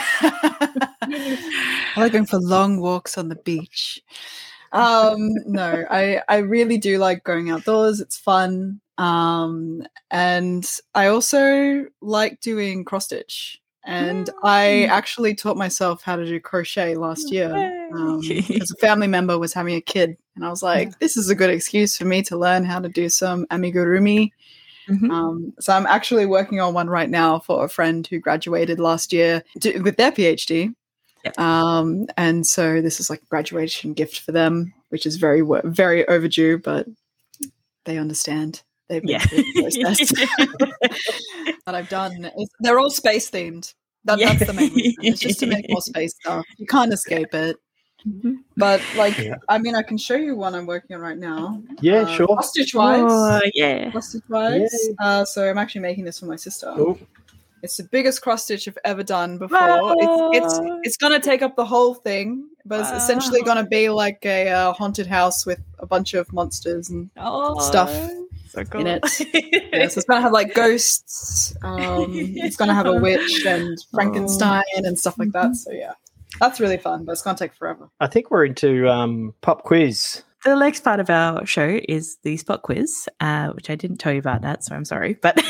S3: I like going for long walks on the beach. No, I really do like going outdoors. It's fun. And I also like doing cross stitch. And I actually taught myself how to do crochet last year because a family member was having a kid. And I was like, this is a good excuse for me to learn how to do some amigurumi. So I'm actually working on one right now for a friend who graduated last year with their PhD.
S2: Yep.
S3: And so this is like a graduation gift for them, which is very, very overdue, but they understand. They've been through the process that I've done. They're all space themed. That's the main reason. It's just to make more space stuff. You can't escape it. But I mean, I can show you one I'm working on right now.
S4: Yeah, sure.
S3: Cross stitch wise.
S2: Oh, yeah.
S3: Cross stitch wise. So I'm actually making this for my sister.
S4: Cool.
S3: It's the biggest cross stitch I've ever done before.
S2: Wow.
S3: It's gonna take up the whole thing, but it's essentially gonna be like a haunted house with a bunch of monsters and stuff
S2: so cool.
S3: in it. Yeah, so it's gonna have like ghosts. It's gonna have a witch and Frankenstein and stuff like that. So yeah, that's really fun, but it's gonna take forever.
S4: I think we're into pop quiz.
S2: The next part of our show is the spot quiz, which I didn't tell you about that, so I'm sorry. But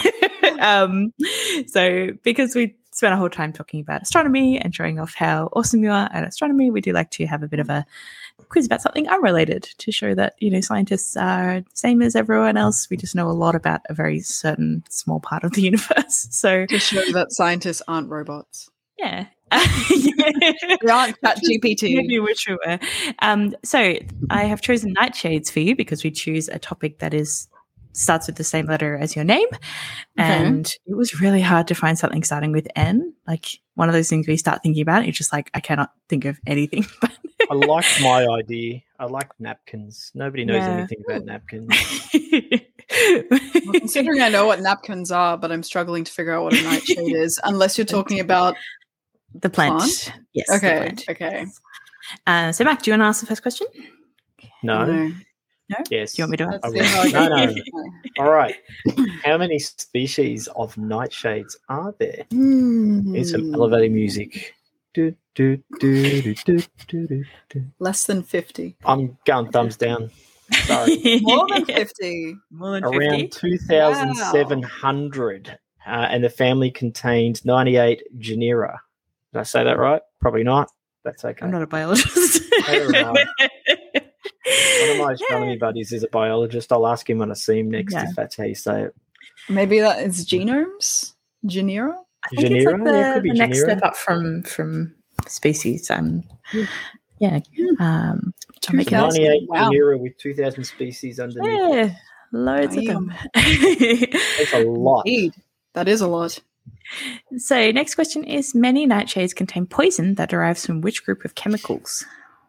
S2: so because we spent our whole time talking about astronomy and showing off how awesome you are at astronomy, we do like to have a bit of a quiz about something unrelated to show that, scientists are the same as everyone else. We just know a lot about a very certain small part of the universe. So
S3: to show that scientists aren't robots.
S2: Yeah.
S3: They aren't ChatGPT.
S2: Maybe we should. So I have chosen nightshades for you because we choose a topic that starts with the same letter as your name. And it was really hard to find something starting with N. Like one of those things where you start thinking about it, you're just like, I cannot think of anything.
S4: I like my idea. I like napkins. Nobody knows anything about napkins.
S3: Well, considering I know what napkins are, but I'm struggling to figure out what a nightshade is, unless you're talking about
S2: the plant. Yes.
S3: Okay.
S2: The plant.
S3: Okay.
S2: So Mac, do you want to ask the first question?
S4: No.
S2: No?
S4: Yes.
S2: Do you want me to?
S3: Let's see how I
S4: No. All right. How many species of nightshades are there? Here's some elevator music. Do, do, do, do, do, do, do.
S3: Less than 50.
S4: I'm going thumbs down. Sorry.
S3: More than 50.
S2: More than
S4: Around 2,700. And the family contained 98 genera. Did I say that right? Probably not. That's okay.
S2: I'm not a biologist.
S4: One of my astronomy buddies is a biologist. I'll ask him when I see him next if that's how you say it.
S3: Maybe that is genomes? Genera?
S2: I think
S4: Genera?
S2: it's like
S4: Could be
S2: the next
S4: genera.
S2: step up from species. Yeah.
S4: 98
S3: Wow.
S4: genera with 2,000 species underneath.
S2: Yeah, loads of them.
S4: That's a lot.
S3: Indeed. That is a lot.
S2: So next question is, many nightshades contain poison that derives from which group of chemicals?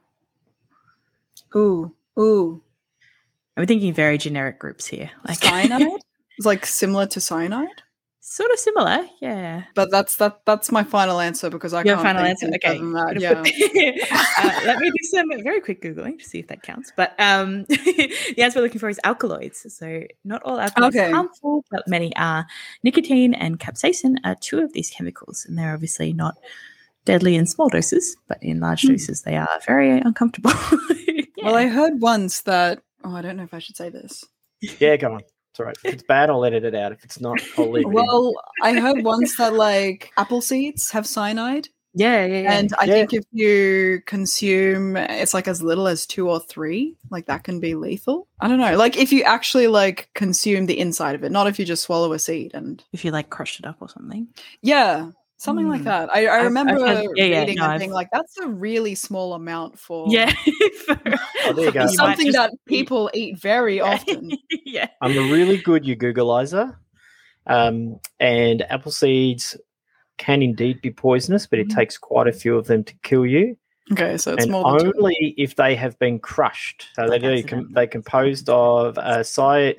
S3: Ooh.
S2: I'm thinking very generic groups here. Like
S3: Cyanide? It's like similar to cyanide?
S2: Sort of similar, yeah.
S3: But that's my final answer because I
S2: Your
S3: can't
S2: final
S3: think
S2: answer?
S3: any
S2: Okay.
S3: other than that. Yeah.
S2: Let me do some very quick Googling to see if that counts. But the answer we're looking for is alkaloids. So not all alkaloids are harmful, but many are. Nicotine and capsaicin are two of these chemicals, and they're obviously not deadly in small doses, but in large doses they are very uncomfortable.
S3: Well, I heard once that I don't know if I should say this.
S4: Yeah, go on. It's all right. If it's bad, I'll edit it out. If it's not, I'll leave it in.
S3: Well, I heard once that like apple seeds have cyanide.
S2: Yeah.
S3: And I think if you consume, it's like as little as 2 or 3, like that can be lethal. I don't know. Like if you actually like consume the inside of it, not if you just swallow a seed. And
S2: if you like crushed it up or something.
S3: yeah, something like that. I remember reading
S2: no,
S3: and being like, that's a really small amount for
S2: Yeah.
S4: Oh, there you go.
S3: something that people eat very often.
S2: Yeah.
S4: I'm a really good Googleizer. And apple seeds can indeed be poisonous, but it takes quite a few of them to kill you.
S3: Okay, so it's
S4: and
S3: more than
S4: only if they have been crushed. So
S2: Like
S4: they're composed of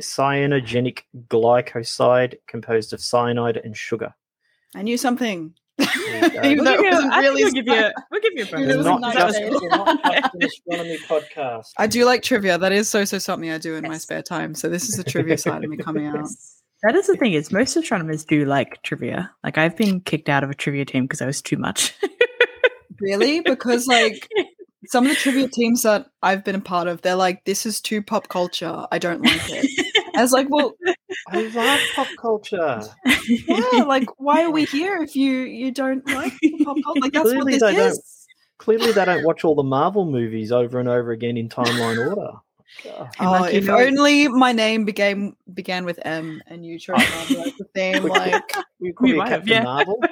S4: cyanogenic glycoside composed of cyanide and sugar.
S3: I knew something. Even though it wasn't really
S2: we'll give you a
S3: It
S2: bonus.
S3: was
S4: Not
S3: not
S4: just,
S3: bad.
S4: we're not just an astronomy podcast.
S3: I do like trivia. That is so something I do in my spare time. So this is the trivia side of me coming out.
S2: That is the thing, is most astronomers do like trivia. Like, I've been kicked out of a trivia team because I was too much.
S3: Really? Because like some of the trivia teams that I've been a part of, they're like, this is too pop culture. I don't like it. I was like, well,
S4: I love pop culture.
S3: yeah, like why are we here if you don't like pop culture? Like that's what
S4: Clearly
S3: this
S4: they don't.
S3: is.
S4: Clearly, they don't watch all the Marvel movies over and over again in timeline order. God.
S3: Oh,
S2: lucky
S3: if
S2: not.
S3: only my name began with M and you chose Marvel as the theme. Like,
S4: You call me
S2: might have,
S4: Captain
S2: yeah.
S4: Marvel.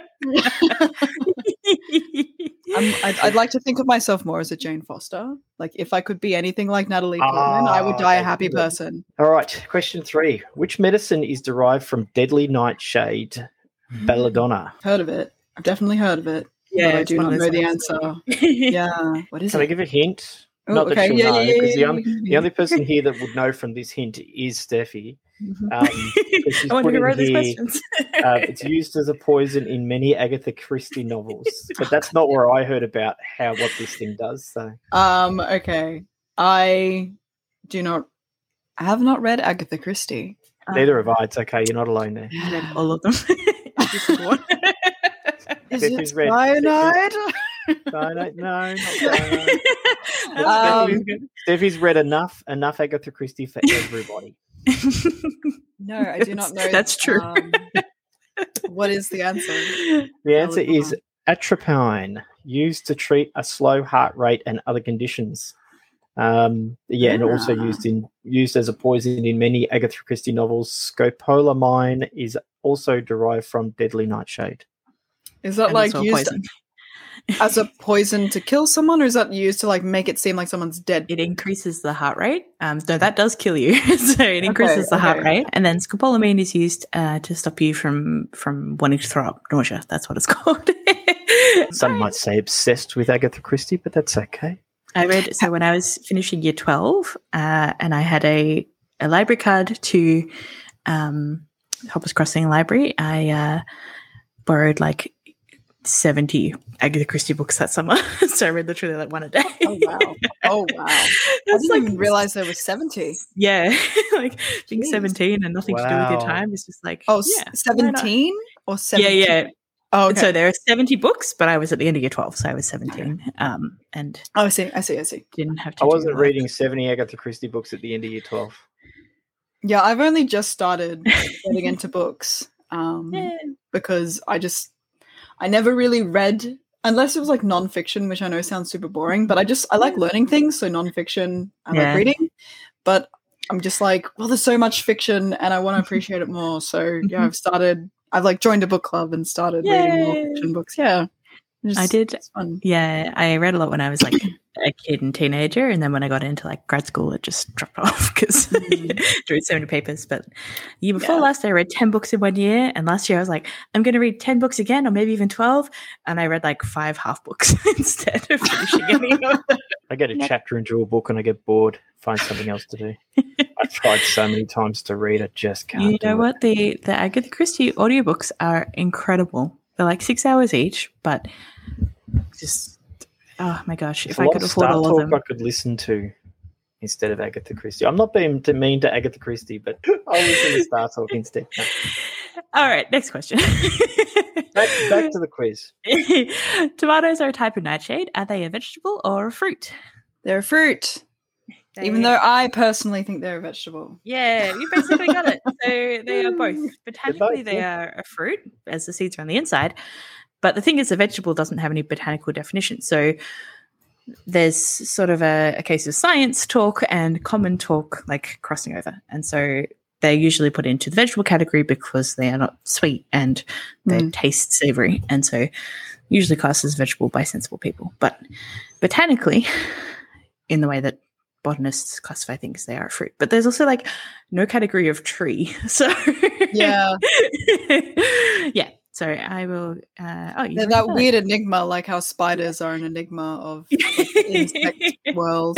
S3: I'd like to think of myself more as a Jane Foster. Like, if I could be anything like Natalie Portman, I would die a
S4: okay,
S3: happy
S4: good.
S3: person.
S4: All right, question 3. Which medicine is derived from deadly nightshade, belladonna?
S3: Heard of it? I've definitely heard of it.
S2: Yeah,
S3: but I
S2: it's
S3: do
S2: one
S3: not
S2: of
S3: know
S2: those
S3: the
S2: ones.
S3: answer. Yeah, what is
S4: Can I
S3: it?
S4: give a hint?
S3: Oh,
S4: Not that
S3: okay,
S4: she'll
S3: yeah,
S4: know,
S3: yeah,
S4: because
S3: yeah,
S4: the only person here that would know from this hint is Steffi. She's
S2: I wonder who
S4: put in
S2: wrote these
S4: here,
S2: questions.
S4: it's used as a poison in many Agatha Christie novels, but that's not where I heard about what this thing does. So
S3: Okay. I have not read Agatha Christie.
S4: neither have I. It's okay. You're not alone there.
S2: I read all of them. Every single one.
S3: Is
S4: Steffi's
S3: it
S4: read-
S3: cyanide?
S4: No, not cyanide.
S2: That's good.
S4: Steffi's read enough Agatha Christie for everybody.
S3: No, I do not know.
S2: That's true.
S3: What is the answer?
S4: The answer
S3: Belladonna.
S4: is atropine, used to treat a slow heart rate and other conditions. And also used as a poison in many Agatha Christie novels. Scopolamine is also derived from deadly nightshade.
S3: Is that
S2: And
S3: like
S2: also
S3: used
S2: poison.
S3: as a poison to kill someone, or is that used to like make it seem like someone's dead?
S2: It increases the heart rate. So that does kill you. So it increases the heart
S3: okay.
S2: rate. And then scopolamine is used to stop you from wanting to throw up. Nausea. That's what it's called.
S4: Some might say obsessed with Agatha Christie, but that's okay.
S2: I read, so when I was finishing year 12, and I had a library card to Hoppers Crossing Library, I borrowed like 70 Agatha Christie books that summer. So I read literally like one a day.
S3: Oh wow! Oh wow! I didn't even realize there was 70.
S2: Yeah, like being
S3: Jeez.
S2: 17 and nothing to do with your
S4: Wow.
S2: time is just like,
S3: Oh,
S2: yeah,
S3: 17 or 17?
S2: yeah.
S3: Oh, okay.
S2: So there are 70 books, but I was at the end of year 12, so I was 17, and
S3: Oh, I see.
S2: didn't have to.
S4: I wasn't
S2: do,
S4: reading 70 Agatha Christie books at the end of year 12.
S3: Yeah, I've only just started getting into books
S2: Yeah.
S3: because I never really read, unless it was like nonfiction, which I know sounds super boring, but I like learning things, so nonfiction I
S2: Yeah.
S3: like reading, but I'm just like, well, there's so much fiction and I want to appreciate it more. So yeah, I've like joined a book club and started reading more
S2: Yay.
S3: fiction books. Yeah.
S2: I did.
S3: It's fun.
S2: Yeah, I read a lot when I was like a kid and teenager, and then when I got into like grad school, it just dropped off because to read so many papers. But the year before
S3: Yeah.
S2: last, I read 10 books in 1 year, and last year I was like, I'm going to read 10 books again, or maybe even 12, and I read like 5 half books instead of finishing any of them.
S4: I get a chapter into a book and I get bored, find something else to do. I've tried so many times to read, I just can't
S2: You know
S4: do
S2: what? The Agatha Christie audiobooks are incredible. They're like 6 hours each, but just oh my gosh,
S4: There's
S2: if
S4: a
S2: I
S4: lot
S2: could
S4: of
S2: afford
S4: Star
S2: all
S4: Talk
S2: of them.
S4: I could listen to instead of Agatha Christie. I'm not being mean to Agatha Christie, but I'll listen to Star Talk instead. No.
S2: All right, next question.
S4: Back to the quiz.
S2: Tomatoes are a type of nightshade. Are they a vegetable or a fruit?
S3: They're a fruit, even though I personally think they're a vegetable.
S2: Yeah, you basically got it. So they are both. Botanically, they
S4: yeah.
S2: are a fruit, as the seeds are on the inside. But the thing is, a vegetable doesn't have any botanical definition. So there's sort of a case of science talk and common talk like crossing over. And so they're usually put into the vegetable category because they are not sweet and they taste savory. And so usually classed as vegetable by sensible people. But botanically, in the way that botanists classify things, they are a fruit. But there's also like no category of tree. So
S3: Yeah.
S2: yeah. So I will.
S3: They're that weird enigma, like how spiders are an enigma of like, the insect world.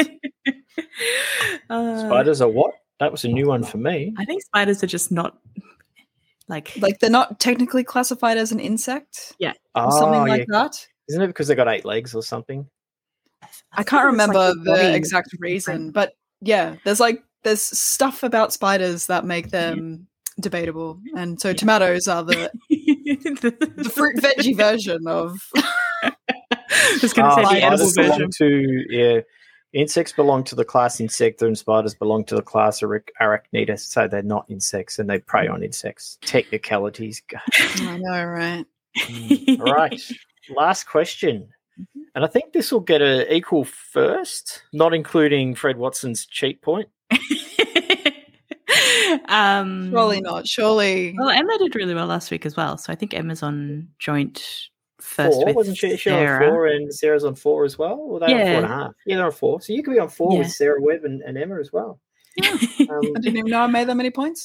S4: Spiders are what? That was a new one for me.
S2: I think spiders are just not Like
S3: they're not technically classified as an insect or
S4: Oh,
S3: something like that.
S4: Isn't it because they got 8 legs or something?
S3: I can't
S2: think it's, like,
S3: remember
S2: the
S3: the
S2: body
S3: exact
S2: is
S3: reason,
S2: different.
S3: but yeah, there's stuff about spiders that make them debatable, and so tomatoes are the fruit veggie version of.
S2: I was going to say the
S3: spiders
S2: edible
S4: spiders belong
S2: version.
S4: insects belong to the class Insecta, and spiders belong to the class Arachnida, so they're not insects and they prey on insects. Technicalities.
S3: I know, right?
S4: All right, last question. And I think this will get an equal first, not including Fred Watson's cheat point.
S3: Surely not. Surely.
S2: Well, Emma did really well last week as well, so I think Emma's on joint first
S4: 4,
S2: with
S4: wasn't she? She on
S2: Sarah.
S4: 4 and Sarah's on 4 as well? Or they on 4.5? Yeah, they're on 4. So you could be on 4 with Sarah Webb and Emma as well.
S3: I didn't even know I made that many points.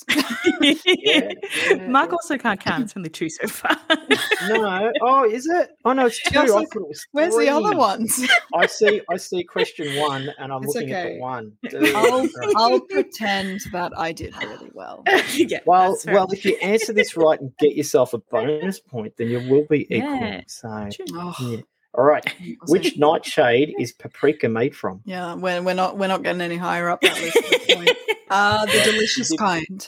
S2: Mark also can't count. It's only 2 so far.
S4: No. Oh, is it? Oh, no, it's 2. I thought it was 3.
S3: Where's the other ones?
S4: I see question 1 and I'm
S3: It's
S4: looking at
S3: okay.
S4: the 1.
S3: I'll pretend that I did really well.
S2: Yeah,
S4: Well,
S2: that's fair.
S4: if you answer this right and get yourself a bonus point, then you will be equal.
S2: Yeah.
S4: So,
S2: True.
S3: Oh,
S4: yeah. All right.
S3: I'll
S4: Which
S3: say-
S4: nightshade is paprika made from?
S3: Yeah, we're not getting any higher up that list at this point. The delicious kind.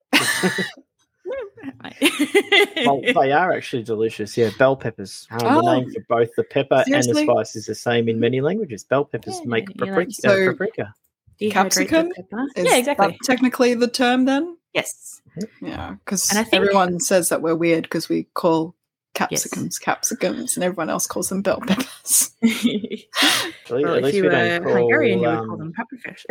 S4: Well, they are actually delicious. Yeah, bell peppers. The
S3: Oh.
S4: name for both the pepper
S3: Seriously?
S4: and the spice is the same in many languages. Bell peppers
S2: Yeah,
S4: make
S2: you like-
S4: paprika.
S3: So-
S4: paprika.
S2: Dehydrate the
S3: Capsicum?
S2: pepper.
S3: Is
S2: Yeah, exactly.
S3: that technically the term then?
S2: Yes.
S3: Yeah, because
S2: And I think-
S3: everyone says that we're weird because we call capsicums, and everyone else calls them bell peppers.
S2: Well,
S4: At
S2: if
S4: least
S2: you
S4: we
S2: were
S4: don't call,
S2: Hungarian, you would call them pufferfish.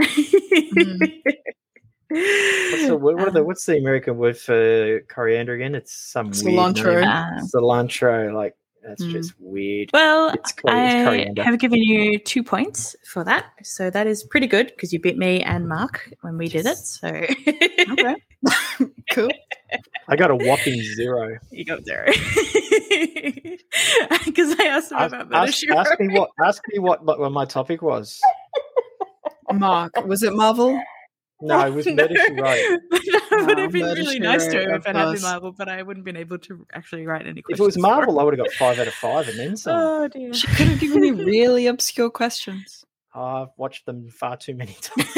S4: what's the American word for coriander again? It's some
S3: Cilantro.
S4: weird name.
S2: Um,
S4: Cilantro. Like that's
S3: Mm.
S4: just weird.
S2: Well,
S4: It's
S2: I
S4: coriander.
S2: have given you 2 points for that, so that is pretty good because you beat me and Mark when we did it. So
S3: Okay. Cool.
S4: I got a whopping 0.
S2: you got 0 because I asked him about
S4: Ask
S2: Metashiro.
S4: me what my topic was.
S3: Mark, was it Marvel?
S4: No, it was Meta She Wrote.
S2: That would have been
S3: Murder,
S2: really
S3: She
S2: nice to
S3: Wrote,
S2: him
S3: of
S2: if it had been
S3: course.
S2: Marvel, but I wouldn't been able to actually write any
S4: If
S2: questions.
S4: it was
S2: for
S4: Marvel, I would have got 5 out of 5 and then some.
S2: Oh dear.
S3: She could have given you really obscure questions.
S4: I've watched them far too many times.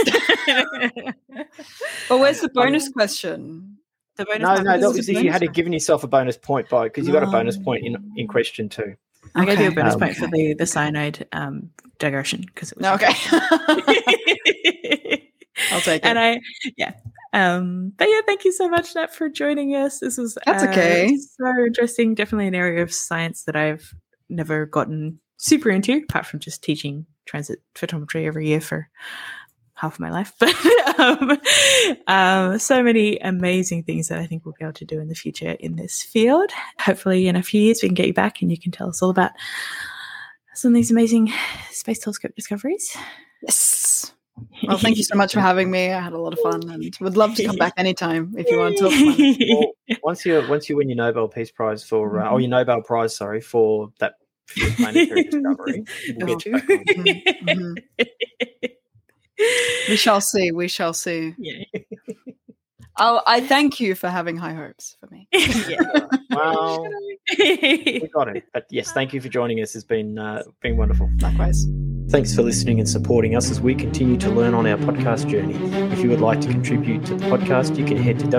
S3: But where's the bonus question?
S2: The bonus
S4: No,
S2: mark
S4: that
S2: was
S4: was
S2: the
S4: if you had
S2: bonus
S4: given yourself a bonus point because you got a bonus
S3: Oh.
S4: point in question 2.
S2: I gave you a bonus
S4: Um,
S2: point for the cyanide digression because it was
S3: No, okay. I'll take it.
S2: and but yeah, thank you so much, Nat, for joining us. This was
S3: That's okay.
S2: so interesting. Definitely an area of science that I've never gotten super into, apart from just teaching transit photometry every year for half of my life. But so many amazing things that I think we'll be able to do in the future in this field. Hopefully in a few years we can get you back and you can tell us all about some of these amazing space telescope discoveries.
S3: Yes. Well, thank you so much for having me. I had a lot of fun and would love to come back anytime if you want to talk about it.
S4: Well, once you win your Nobel Peace Prize for or your Nobel Prize, sorry, for that planetary discovery, we'll get you back on.
S3: Mhm. We shall see. We shall see.
S2: Yeah.
S3: I thank you for having high hopes for me.
S4: Well, we got it. But yes, thank you for joining us. It's been wonderful.
S3: Likewise.
S1: Thanks for listening and supporting us as we continue to learn on our podcast journey. If you would like to contribute to the podcast, you can head to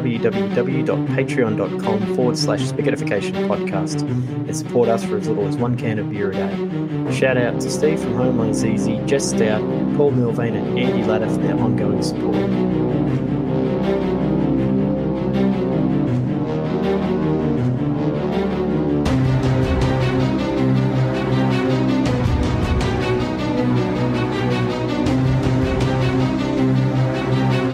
S1: www.patreon.com/Spaghettification podcast and support us for as little as 1 can of beer a day. Shout out to Steve from Homeland ZZ, Jess Stout, Paul Milvain and Andy Ladder for their ongoing support.